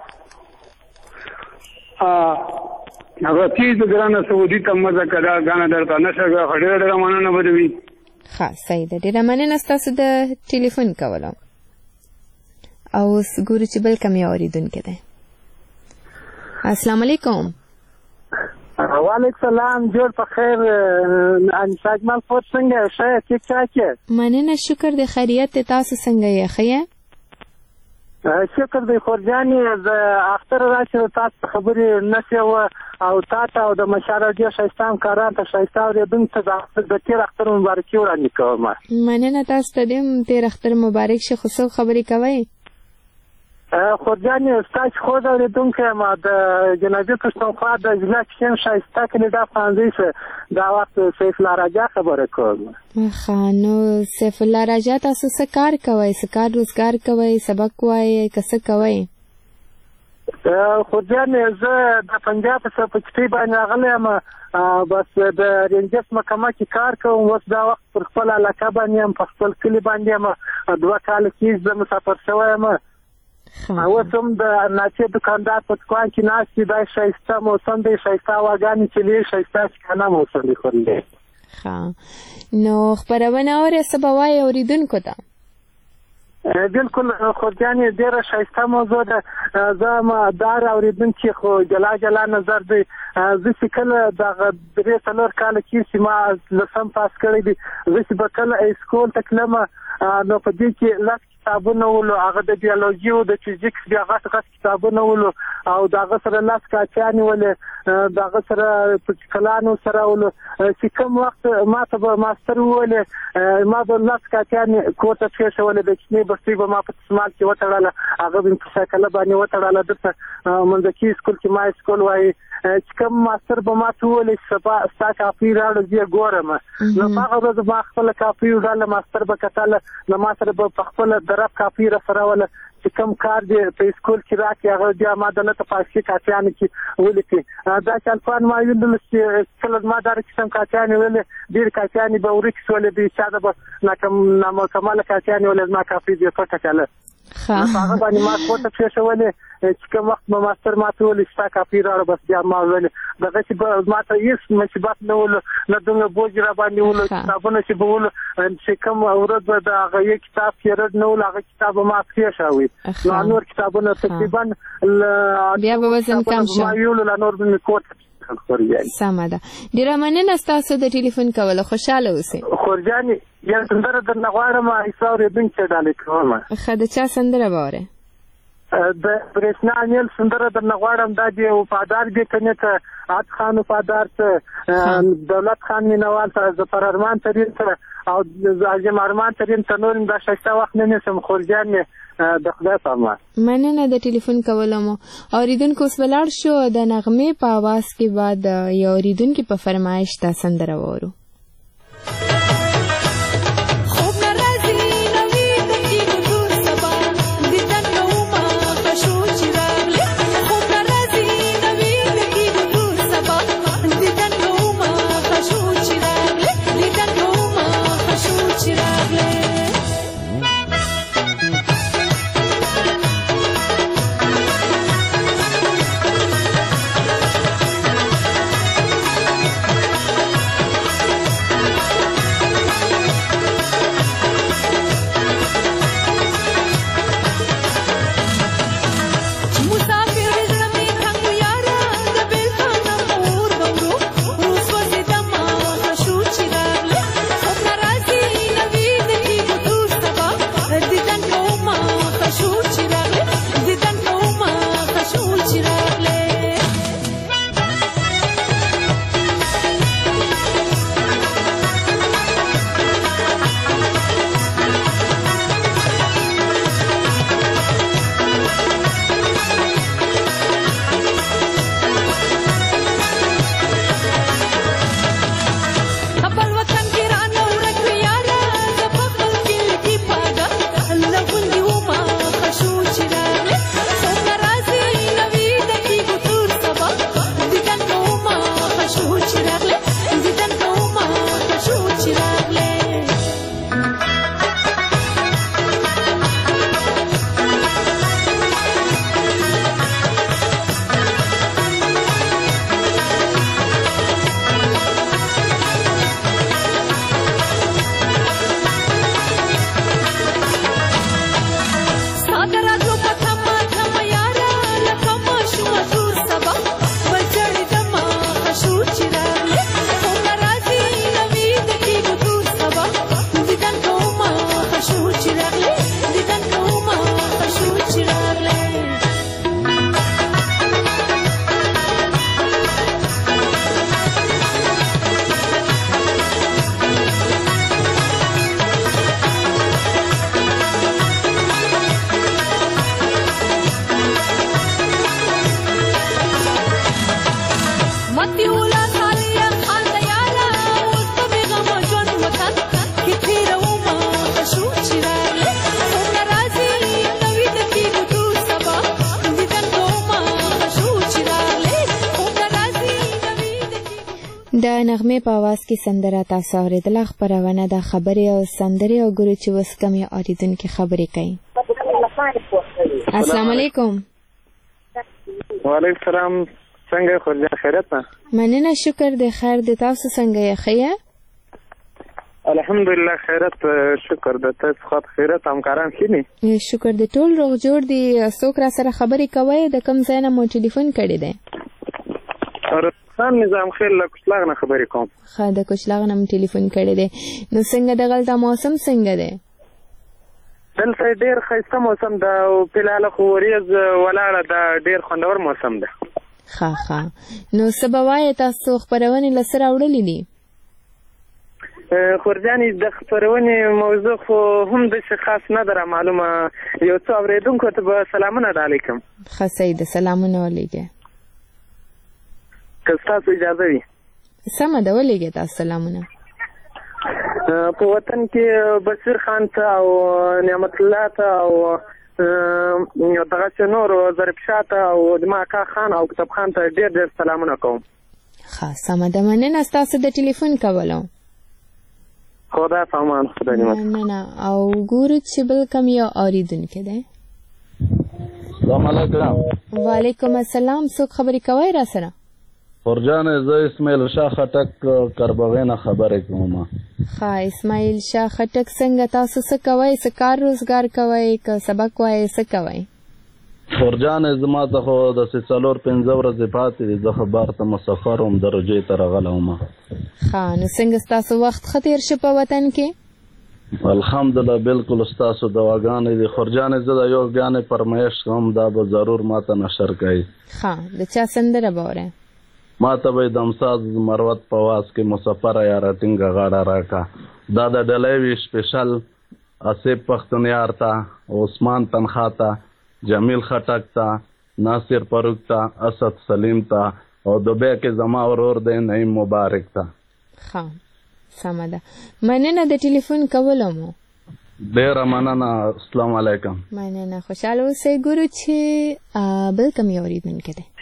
S3: هغه چیز ګرانه سعودي ته مزه کړه غاڼه درته نشه ډېره ډېره مننه به وي
S1: ښه صحیح ده ډېره مننه ستاسو د ټلیفون کولو او اوس ګورو چې بل کوم یو اورېدونکی دی السلام علیکم
S12: وعلیکم السلام جوړ په خیر انشا اجمل فوت څنګه ښه ټیک ټاک یې
S1: مننه شکر د خیریت دی تاسو څنګه یې ښه یې
S12: شکر دی خورجانې زه اختر راشي تاسو خبرې نشي او تاسو او د مشاره ډېر ښایسته همکاران ته ښایسته اورېدونکو ته د تېر اختر مبارکي وړاندې کوم
S1: مننه تاسو ته دې هم تېر اختر مبارک شي خو څه خبرې کوئ
S12: خورجانې ستاسو خوږ اورېدونکی یم د جنابي پښتونخوا د ضلع کښین ښایسته کلي دا ښوونځي څه دا وخت سیف الله راجا خبره کوم
S1: ښه نو سیف الله راجا تاسو څه کار کوئ څه کار روزګار کوئ سبق وایئ که څه کوئ
S12: خورجانې زه د پنجاب په سرپچتۍ باندې راغلی یم بس د رینجرز محکمه کې کار کوم اوس دا وخت پر خپل علاقه باندې یم په خپل کلي باندې یم دوه کاله کېږي زه مسافر شوی یم اوس هم د ناچې دکاندار په دکان کې ناست دی دا ښایسته موسم دی ښایسته هواګانې چلېږي ښایسته شکانه موسم دی خوندی
S1: ښه نو خپرونه اورې څه به وایې اورېدونکو ته
S12: بالکل خورجانې ډېره ښایسته موضوع ده زه دار اورېدونکي خو جلا جلا نظر دی زه چې کله دغه درې څلور کاله کېږي چې ما لسم پاس کړی دی زه چې به کله هایسکول ته تلم نو په دې کې لس کتابونه ولو هغه د بیولوژي او د فزیکس بیا غټ غټ کتابونه ولو او د هغه سره لاس کاچیانې ولې د هغه سره پرتیکلانو سره ولو چې کوم وخت ما ته به ماستر وولې ما به لاس کاچیانې کور ته پرېښولې د کوچنۍ بستۍ به ما په دسمال کې وتړله هغه به مې په سایکله باندې وتړله دلته منځکي سکول کې ما سکول وایي چې کوم ماستر به ما ته وویل چې سبا ستا کاپي راوړه زه یې ګورم نو په هغه ورځ ما خپله کاپي وډاله ماستر به کتله نو ما سره به په خپله د رب کاپي راسره وله چې کوم کار دی په سکول کې راکړي هغه بیا ما دلته په عصري کاپیانو کې ولیکي دا چې الفان ما ویلل چې کله ما دا قسم کاپیانې ویلې ډېرې کاپیانې به ورکې شولې د چا د به نامکمله کاپیانې ویلې زما کاپي دې پټه کړله هغه باندې ما کوته پېښولې چې کوم وخت ما ماستر ماته ولې ستا کاپي راوړه بس بیا ما ویل دغه چې ما ته هېڅ مصیبت نه ول نه دومره بوج را باندې ول کتابونه چې به ول چې کوم ورځ به د هغه یو کتاب پیرډ نه ول هغه کتاب ما پرېښاوی نو نور کتابونه تقریبا
S1: بیا به وزن کم شو
S12: ما ویل لا نور مې کوته
S1: سمه ده ډېره مننه ستاسو د ټلیفون کولو خوشحاله اوسئ
S12: خورجانې یو سندره درنه غواړم عیسی اورېدونکي ډالۍ کوم
S1: ښه د چا سندره به اورئ
S12: د برېښنا نیل سندره درنه غواړم دا د وفادار دې کنې ته عاد خان وفادار ته دولت خان مینوال ته ظفر ارمان ترین ته او عظیم ارمان ترین ته نور دا ښایسته وخت نه نیسم خورجان مې د خدای په امان
S1: مننه د ټلیفون کولو مو اورېدونکو اوس ولاړ شو د نغمې په اواز کې بعد یو اورېدونکي په فرمایش دا سندره واورو د نغمې په اواز کې سندره تاسو اورېدله خپرونه د خبرې او سندرې او ګورو چې اوس کومې اورېدونکي خبرې کوي. السلام علیکم.
S10: وعلیکم السلام. څنګه خورجان خیرت نه؟
S1: مننه شکر د خیر د تاسو څنګه یې ښه؟
S10: الحمدلله خیرت شکر د تاسو خاط خیرت همکاران ښه دي؟
S1: شکر د ټول روغ جوړ دي. څوک را سره خبرې کوي د کوم ځای نه مو ټلیفون کړی دی؟
S10: خان نظام خیل له کوچلاغ نه خبرې کوم.
S1: ښه د کوچلاغ نه مو ټلیفون کړی دی. نو څنګه دغلته موسم څنګه دی؟
S10: دلته ډېر ښایسته موسم ده او فلحال خو وریځ ولاړه ده، ډېر خوندور موسم ده.
S1: ښه ښه نو څه به وایې تاسو خپرونې له څه راوړلې دي؟
S10: خورجانې د خپرونې موضوع خو هم داسې خاص نه ده رامعلومه. یو څو اورېدونکو ته به سلامونه ډالۍ کړم.
S1: ښه صحیح ده، سلامونه ولیږئ
S10: که ستاسو اجازه وي.
S1: سمه ده ولیږئ تاسو سلامونه.
S10: په وطن کې بصیر خان ته او نعمت الله ته او دغسې نورو ظریفشاه ته او زما اکا خان او کتاب خان ته ډېر ډېر سلامونه کوم.
S1: ښه سمه ده، مننه ستاسو د ټلیفون کولو.
S10: خدا په امان. خدا نعمت.
S1: مننه. او ګورو چې بل کوم یو اورېدونکی دی.
S13: السلام علیکم.
S1: وعلیکم السلام. څوک خبرې کوي را سره؟
S13: فرجان زه اسماعیل شاه خټک کربوغینه خبرې کوم.
S1: ښه اسماعیل شاه خټک څنګه تاسو څه کوئ؟ څه کار روزګار کوئ که سبق وایئ څه کوئ؟
S13: فرجان زما ته خو داسې څلور پنځه ورځې پاتې دي. زه خو بار ته مسافر وم درجې ته راغلی وم.
S1: ښه نو څنګه ستاسو وخت ښه تېر شه په وطن کې؟
S13: الحمدلله بالکل ستاسو دواګانې دي. خورجانې زه د یو ګانې فرمایش کوم دا به ضرور ما ته نشر کوي.
S1: ښه د چا سندره به وایې؟
S13: ما ته به یې دمساز مروت په واز کې مسافره یاره ټینګه غاړه راکړه. دا د ډلۍ وي سپیشل آصف پښتونیار ته، عثمان تنخوا ته، جمیل خټک ته، ناصر فاروق ته، اسد سلیم ته او دوبۍ کې زما ورور دی نعیم مبارک ته.
S1: ښه سمه ده. مننه د ټلیفون کولو مو.
S13: ډېره مننه. السلام علیکم.
S1: مننه. خوشحاله اوسئ. ګورو چې بل کوم یو اورېدونکی دی.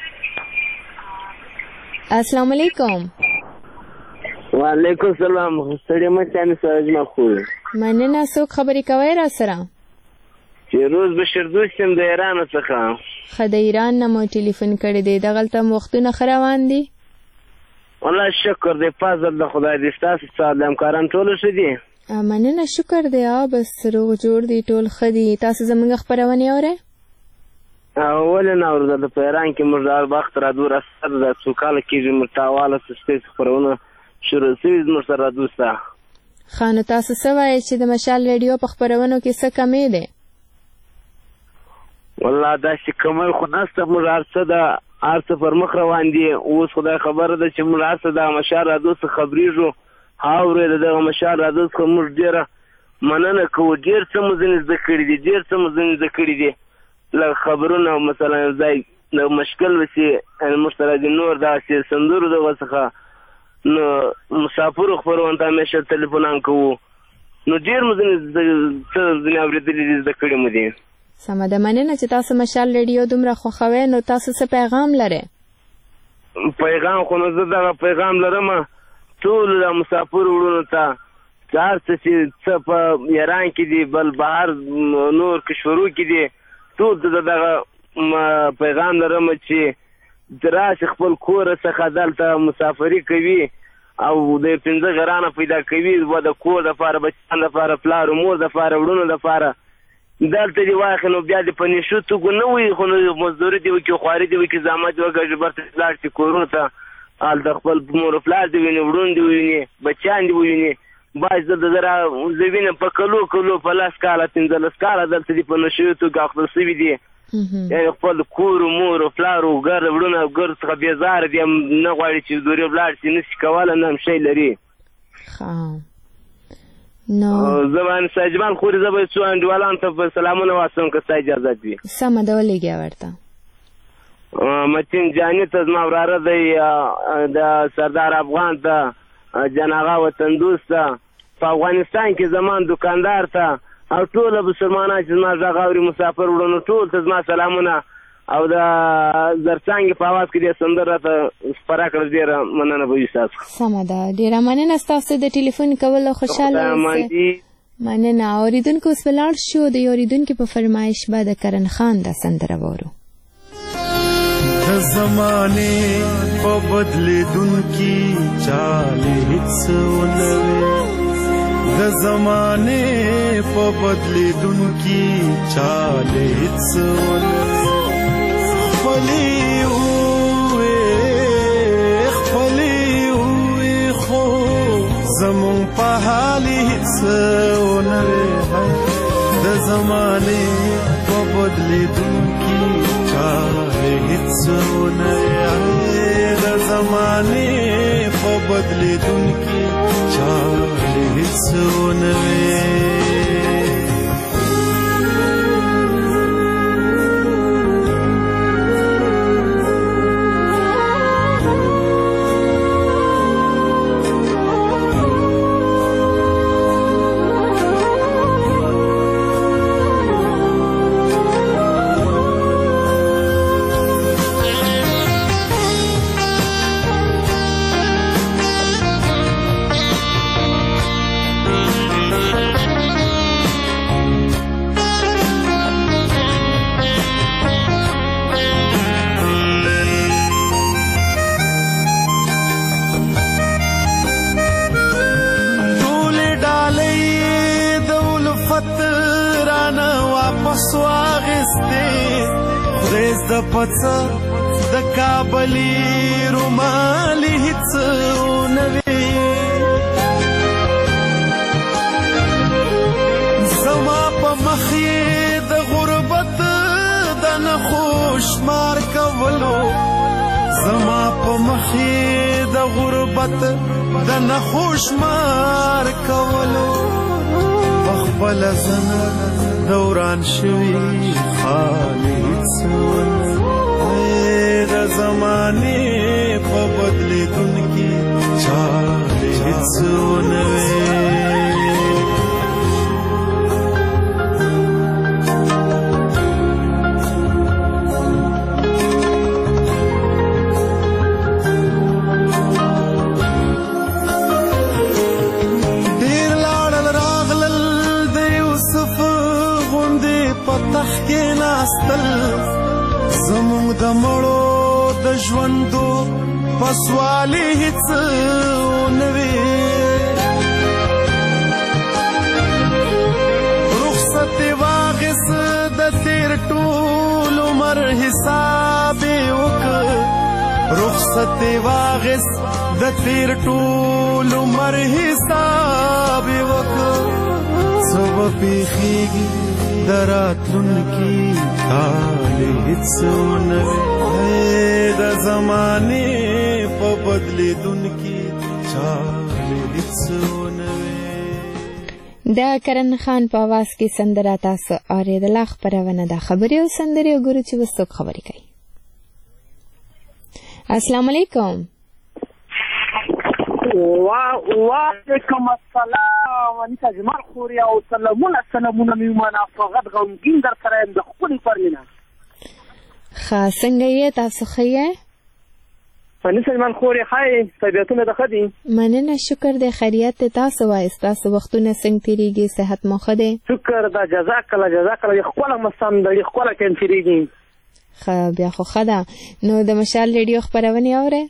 S1: السلام علیکم.
S14: وعلیکم السلام. ستړي مه چانې سراج مخور.
S1: مننه. څوک خبرې کوئ را سره؟
S14: فیروز بشیر دوست یم د ایران څخه.
S1: ښه د ایران نه مو ټلیفون کړی دی. دغلته مو وختونه ښه روان دي؟
S14: والله شکر دی فضل د خدای دی. ستاسو څه همکاران ټول ښه دي؟
S1: مننه شکر دی. بس روغ جوړ دي ټول ښه دي. تاسو زموږ خپرونې اورئ؟
S14: ولې نه اورو. د په ایران کې موږ د وخت رادیو رسد د څو کاله کېږي موږ تاواله ستاسو خپرونه شروع سوي زموږ سره رادیو سته.
S1: ښه نو تاسو څه وایئ چې د مشال ریډیو په خپرونو کې څه کمی دی؟
S14: والله داسې کمی خو نشته. موږ هر څه د هر څه پر مخ روان دي. اوس خدای خبره ده چې موږ هر څه د مشال رادیو څخه خبرېږو. اورئ د دغه مشال رادیو څخه موږ ډېره مننه کوو. ډېر څه مو ځینې زده کړي دي. ډېر څه مو ځینې زده کړي دي. لږ خبرونه مثلا یو ځای د مشکل وسي موږ سره د نور داسې سندرو دغه څخه نو مسافرو خپرونه ته همیشه تلیفونان کوو. نو ډېر مو ځینې څه ځینې اورېدلي دي زده کړي مو دي.
S1: سمه ده. مننه چې تاسو مشال ریډیو دومره خوښوئ. نو تاسو څه پیغام لرئ؟
S14: پیغام خو نو زه دغه پیغام لرم ټولو د مسافرو وروڼو ته چې هر څه چې څه په ایران کې دي بل بهر نور کشورو کې دي ټول ته دغه پیغام لرم چې راشي خپل کور څخه دلته مسافري کوي او د پنځه غرانه پیدا کوي و د کور دپاره بچیانو دپاره پلار و مور دپاره وروڼو دپاره دلته دې واخلي. نو بیا دې په نشو توګه نه وي خو نو مزدوري دې وکړي خواري دې وکړي زحمت دې وکړي برته لاړ شي کورونو ته هلته خپل مور و پلار دې ویني وروڼ دې وویني بچیان دې وویني. باید زه د زه زه وینم په کلو کلو په لس کاله پنځلس کاله دلته دې په نشوي توګه اخیستل سوي دي. یعنې خپل کور و مور و پلار و ګر وروڼه ګر څخه بېزاره دي. نه غواړي چې دورې ولاړ شي نه شي کولی نه هم شی لري.
S1: نو
S14: زه باندې ساجمان خوري زه به څو انډیوالانو ته په سلامونه واستوم که ستا اجازت وي.
S1: سمه ده ولېږه ورته.
S14: متین جاني ته زما وراره دی د سردار افغان ته جناغه وطن دوست ته په افغانستان کې زمان دکاندار ته او ټوله مسلمانان چې زما غږ اوري مسافر وروڼو ټول ته زما سلامونه او د زرڅانګې په اواز کې دې سندره راته خپره کړه. ډېره مننه به وي ستاسو.
S1: سمه ده. ډېره مننه ستاسو د ټلیفون کولو. خوشحاله اوسئ. مننه. اورېدونکو اوس به لاړ شو. د یو اورېدونکي په فرمایش به د کرن خان دا سندره واورو.
S15: د زمانې په بدلېدونکي چالې هېڅ ونه وې. د زمانې په بدلېدونکي چالې هېڅ ونه وې. خپلې وې خپلې وې خو زمونږ په حال هېڅ ونه وې. د زمانې په بدلېدونکي چالې هېڅ ونه وې. د زمانې په بدلېدونکي چالې هېڅ ونه وې. تاسو اغستې خدای زده پڅه د کابلي رومالي هیڅ ونوي زما په مخ یې د غربت د نخوش مار کولو زما په مخ یې د غربت د نخوش مار کولو بخبل زنه دوران شوی خالی څون د زمانې په بدلیدونکي چارې هیڅ ونوي زمونږ د مړو د ژوندو پسوالي هیڅ ونوي رخصت واغس د تیر ټول عمر حساب وکړ رخصت واغس د تیر ټول عمر حساب وکړ سبا پیخیږي دراتلونکي کالي هیڅ ونوي د زمانې په بدلیدونکي چارې هیڅ ونوي
S1: د کرن خان په आवाज کې سندره تاسو اورېدله خپرونه د خبرې او سندرې وګورو چې وسو خبرې کوي. السلام علیکم.
S16: وعلیکم السلام ونیسا جمال خوري او سلامونه سلامونه میومانا فغد غمگین در سره ام د خپل پرمینا
S1: ښه څنګه یې تاسو ښه یې
S16: ونیسا جمال خوري ښه طبیعتونه د ښه دي
S1: مننه شکر دی خیریت دی تاسو وایئ ستاسو وختونه څنګه تېرېږي صحت مو ښه دی
S16: شکر ده جزاک الله جزاک الله ښکلی مستم دی ښکلی ټایم تېرېږي
S1: ښه بیا خو ښه ده نو د مشال ریډیو خپرونې اورئ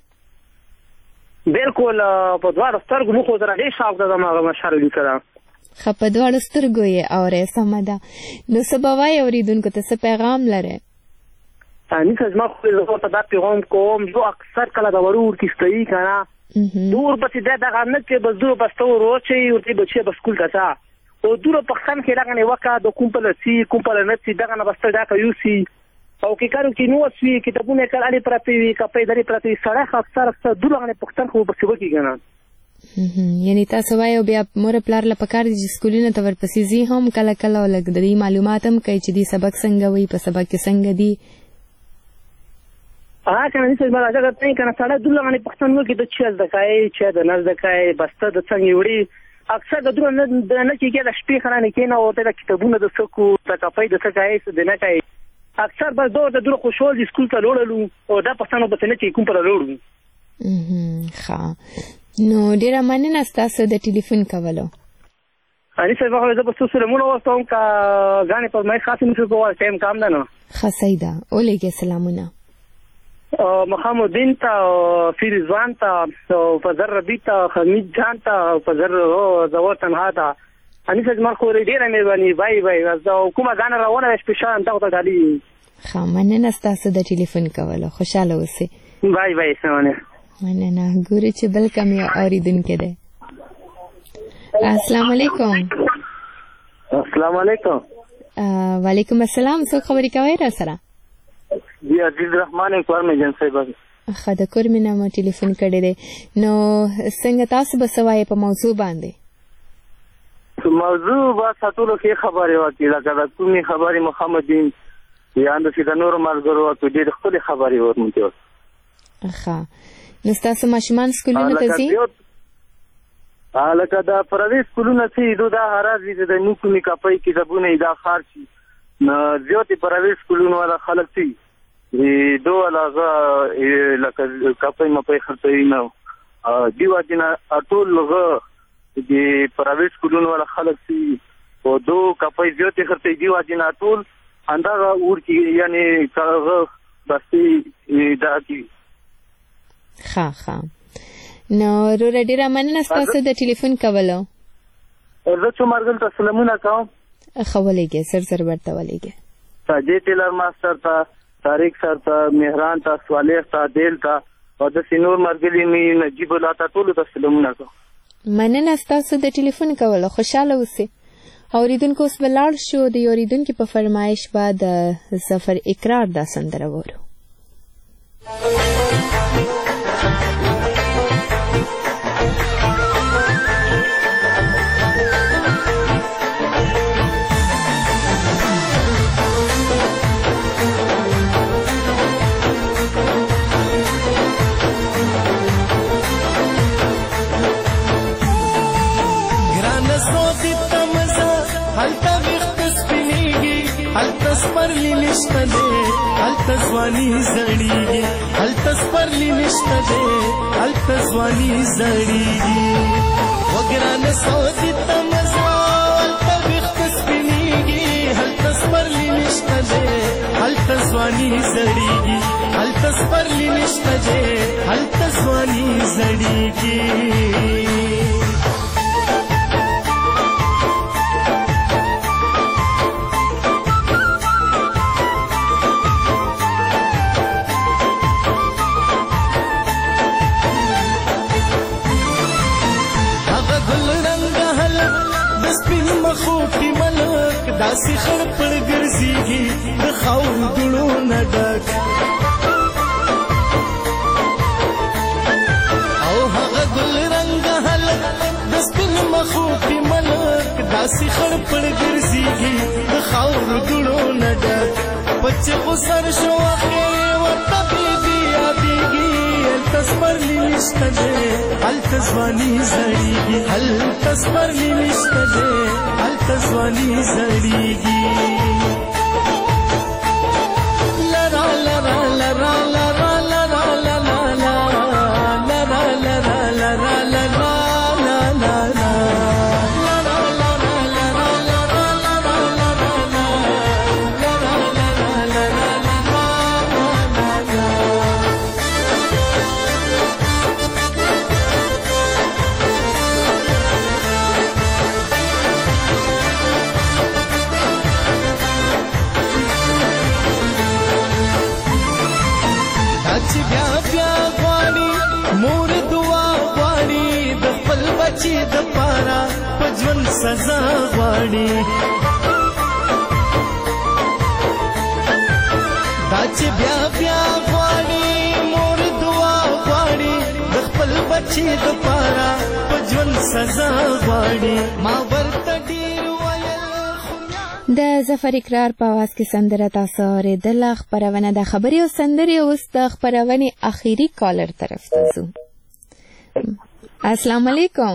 S16: بالکل په دواړو سترګو مو خو سره ډېر شوق ده زما هغه مشال ریډیو سره
S1: ښه په دواړو سترګو یې اورئ سمه ده نو څه به وایئ اورېدونکو ته څه پیغام لرئ
S16: نیسه زما خو زه ورته دا پیغام کوم زه اکثر کله د وړو ورکستهیي که نه دور پسې دی دغه نه کې بس دوره بسته ور واچوي ورته بچی به سکول ته ځه او دوره پښتن کې دغه نه وکړه د کوم پله څي کوم پله نه څي دغه نه بسته ډاکه یوسي او کې کارو کې نوټس وي کتابونه یې کله پرته وي کپۍ درې پرته وي سړی خو اکثر اکثر دوره غنې پښتن خو پسې وکړي که نه
S1: یعنی تاسو وایو بیا مور پلار له پکار دي چې سکولونه ته ورپسې ځي هم کله کله او لږ د دې معلومات هم کوي چې دې سبق څنګه وي په سبق کې څنګه دي
S16: ها که نه نیسه زما راځه ته یې که نه سړی دوره غنې پښتن وکړي ته چا زده کوې چا د نه زده کوې بسته د څنګه وړي اکثر د دوره نه کېږي د شپې خرانې کېنه ورته د کتابونه د څه کو د کپۍ د څه کوې څه د نه کوې اکثر بس دور د دوره خوشحال دي سکول ته لوړلو او دا پښتنو بسې نه چې کوم پله لوړو
S1: ښه نو ډېره مننه ستاسو د ټلیفون کولو
S16: انیسه زما زه به ستاسو سلامونه واستوم که ګانې پر مایک خاصې نشو کولی ټایم کم ده نه
S1: ښه صحیح ده ولیږئ سلامونه
S16: محمدین ته فیروزوان ته فضل ربی ته حمید جان ته فضل زور تنها ته انیسه زما خورې ډېره مهرباني بای بای کومه ګانه روانه ده سپیشال دغه ته ډالي
S1: ښه مننه ستاسو د ټلیفون کولو خوشحاله اوسئ
S16: بای بای سلامونه
S1: مننه ګورو چې بل کوم یو اورېدونکی دی السلام علیکم
S17: السلام علیکم
S1: وعلیکم السلام څوک خبرې کوئ را سره
S17: جی عزیز رحمان یم کور مې جنسۍ بس
S1: ښه د کور مې نه مو ټلیفون کړی دی نو څنګه تاسو به څه وایئ په موضوع باندې
S17: موضوع به ساتلو کې خبرې وکړي لکه د کومې خبرې محمدین یا همداسې د نورو ملګرو وکړي ډېرې ښکلې خبرې ورموږ وکړي
S1: ښه نو ستاسو ماشومان سکولونو ته ځي
S17: لکه د پرایویټ سکولونه چې دو دا هراز وي د نو کومې کپۍ کتابونه دا خار شي نو زیاتې پرایویټ سکولونو والا خلک چې دو والا هغه لکه کپۍ مپۍ خرڅوي نو دې وجې نه ټول هغه د پرایویټ سکولونو والا خلک چې په دو کپۍ زیاتې خرڅوي دې وجې نه ټول همدغه اور کې یعنې هغه بستې دا کوي
S1: ښه ښه نو وروره ډېره مننه ستاسو د ټلیفون کولو
S17: زه څو ملګرو ته سلامونه کوم
S1: خولېږي سر سر ورته ولېږي
S17: ساجد ټیلر ماستر ته طارق سر ته مهران ته صالح ته دل ته او د سینور مرګلي می نجیب الله ته ټول ته سلامونه کوم
S1: مننه ستاسو د ټلیفون کولو خوشاله اوسئ اوریدونکو اوس ولاړ شو د اوریدونکو په فرمایش بعد ظفر اقرار دا سندره وورو
S15: سپرلی نشته دی هلته ځواني زړیږي هلته سپرلی نشته دی هلته ځواني زړیږي وګرانه سودې ته مزه هلته ویښته سپینېږي هلته سپرلی نشته دی هلته ځواني زړیږي هلته سپرلی نشته دی هلته ځواني زړیږي خوټي ملک داسې خړ پړ ګرځيږي د خاور دړو نه ډک او هغه ګل رنگ هلک د سپین مخوټي ملک داسې خړ پړ ګرځيږي د خاور دړو نه ډک بچ غسر شو اخر ورته بيبي ياديږي تصبرلی نشته دی هلته ځواني زړیږي هلته صبرلی نشته دی هلته ځواني زړیږي لرا لرا لرا لرا لرا لرا لرا لرا لرا لرا چې د پارا پجون سزا غواړي دا چې بیا بیا غواړي مور دعا غواړي د خپل بچي د پارا پجون سزا غواړي ما ورته ډیر ویل
S1: د ظفر اقرار په आवाज کې سندره تاسو اوریدله خبرونه د خبري او سندري اوس د خبرونې اخیری کالر طرف ته ځو السلام علیکم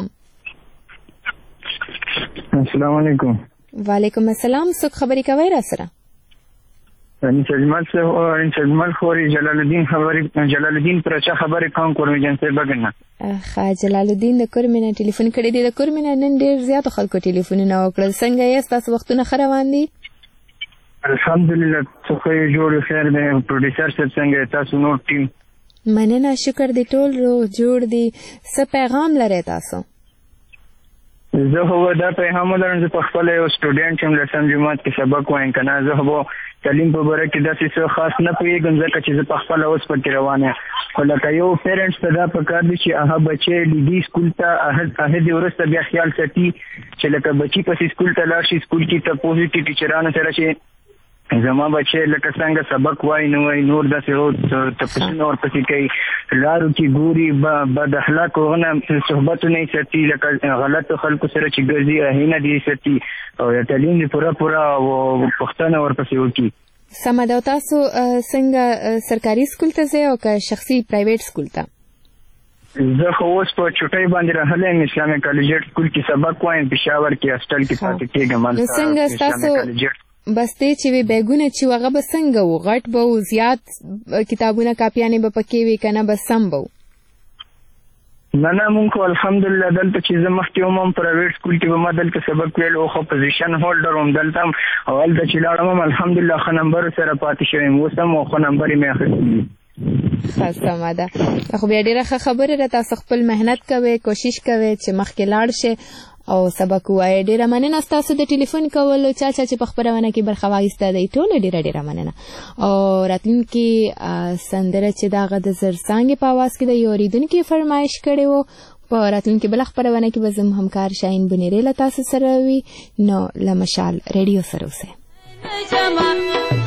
S18: السلام علیکم
S1: وعلیکم السلام څوک خبرې کوي را سره
S18: ان چجمل سے ان چجمل خوري جلال الدین خبرې جلال الدین پر چا خبرې کوم کوم جنسه بغنه
S1: خا جلال الدین د کورمنه ټلیفون کړی دی د کورمنه نن ډیر زیات خلکو ټلیفونونه وکړل څنګه یې تاسو وختونه خروان دي
S18: الحمدلله څه جوړ خیر دی پروډوسر څنګه تاسو نو ټیم
S1: مننه شکر دی ټول روغ جوړ دی څه پیغام لري تاسو
S18: زه هو دا پیغام لرم چې په خپل یو سټوډنټ چې لسم جماعت کې سبق وایم کنه زه هو تعلیم په باره کې داسې څه خاص نه پوهېږم ځکه چې زه په خپل اوس پکې روان یم خو لکه یو پیرنټس ته دا پکار دي چې هغه بچی لیدي سکول ته هغه د وروسته بیا خیال ساتي چې لکه بچی پسې سکول ته لاړ شي سکول کې تپوس کې ټیچرانو سره چې زما بچی لکه څنګه سبق وای نو وای نور داسې هو تپوسونه ورپسې کوي لارو کې ګوري بد اخلاقو نه صحبتونه یې ساتي لکه غلطو خلکو سره چې ګرځي هینه دې ساتي او تعلیم دې پوره پوره پښتنه ورپسې وکړي
S1: سمه ده تاسو څنګه سرکاري سکول ته ځئ او که شخصي پرایویټ سکول ته
S18: زه خو اوس په چوټۍ باندې راغلی یم اسلامي کالجیټ سکول کې سبق وایم پېښور کې هاسټل کې پاتې کېږم
S1: څنګه ستاسو بستې چې وي بیګونه چې هغه به څنګه و غټ به و زیات کتابونه کاپیانې به پکې وي که نه به سم به و
S18: نه نه مونږ خو الحمدلله دلته چې زه مخکې وم هم پرایویټ سکول کې به ما دلته سبق ویل او خو پوزیشن هولډر وم دلته هم او هلته چې لاړم هم الحمدلله ښه نمبرو سره پاتې شوی یم اوس هم او ښه نمبر یې مې اخیستی دي
S1: ښه سمه ده خو بیا ډېره ښه خبره ده تاسو خپل محنت کوئ کوشش کوئ چې مخکې لاړ شئ او سبق وای. ډیره مننه تاسو د ټلیفون کولو چا چا چې په خبرونه کې برخه واخیسته دی ټول ډیره ډیره مننه. او راتلونکي سندره چې دغه د زرڅانګې په आवाज کې د یو اوریدونکي فرمایش کړی وو په راتلونکي بل خبرونه کې به زم همکار شاهین بنيري له تاسو سره وي. نو له مشال ریډیو سره اوسئ.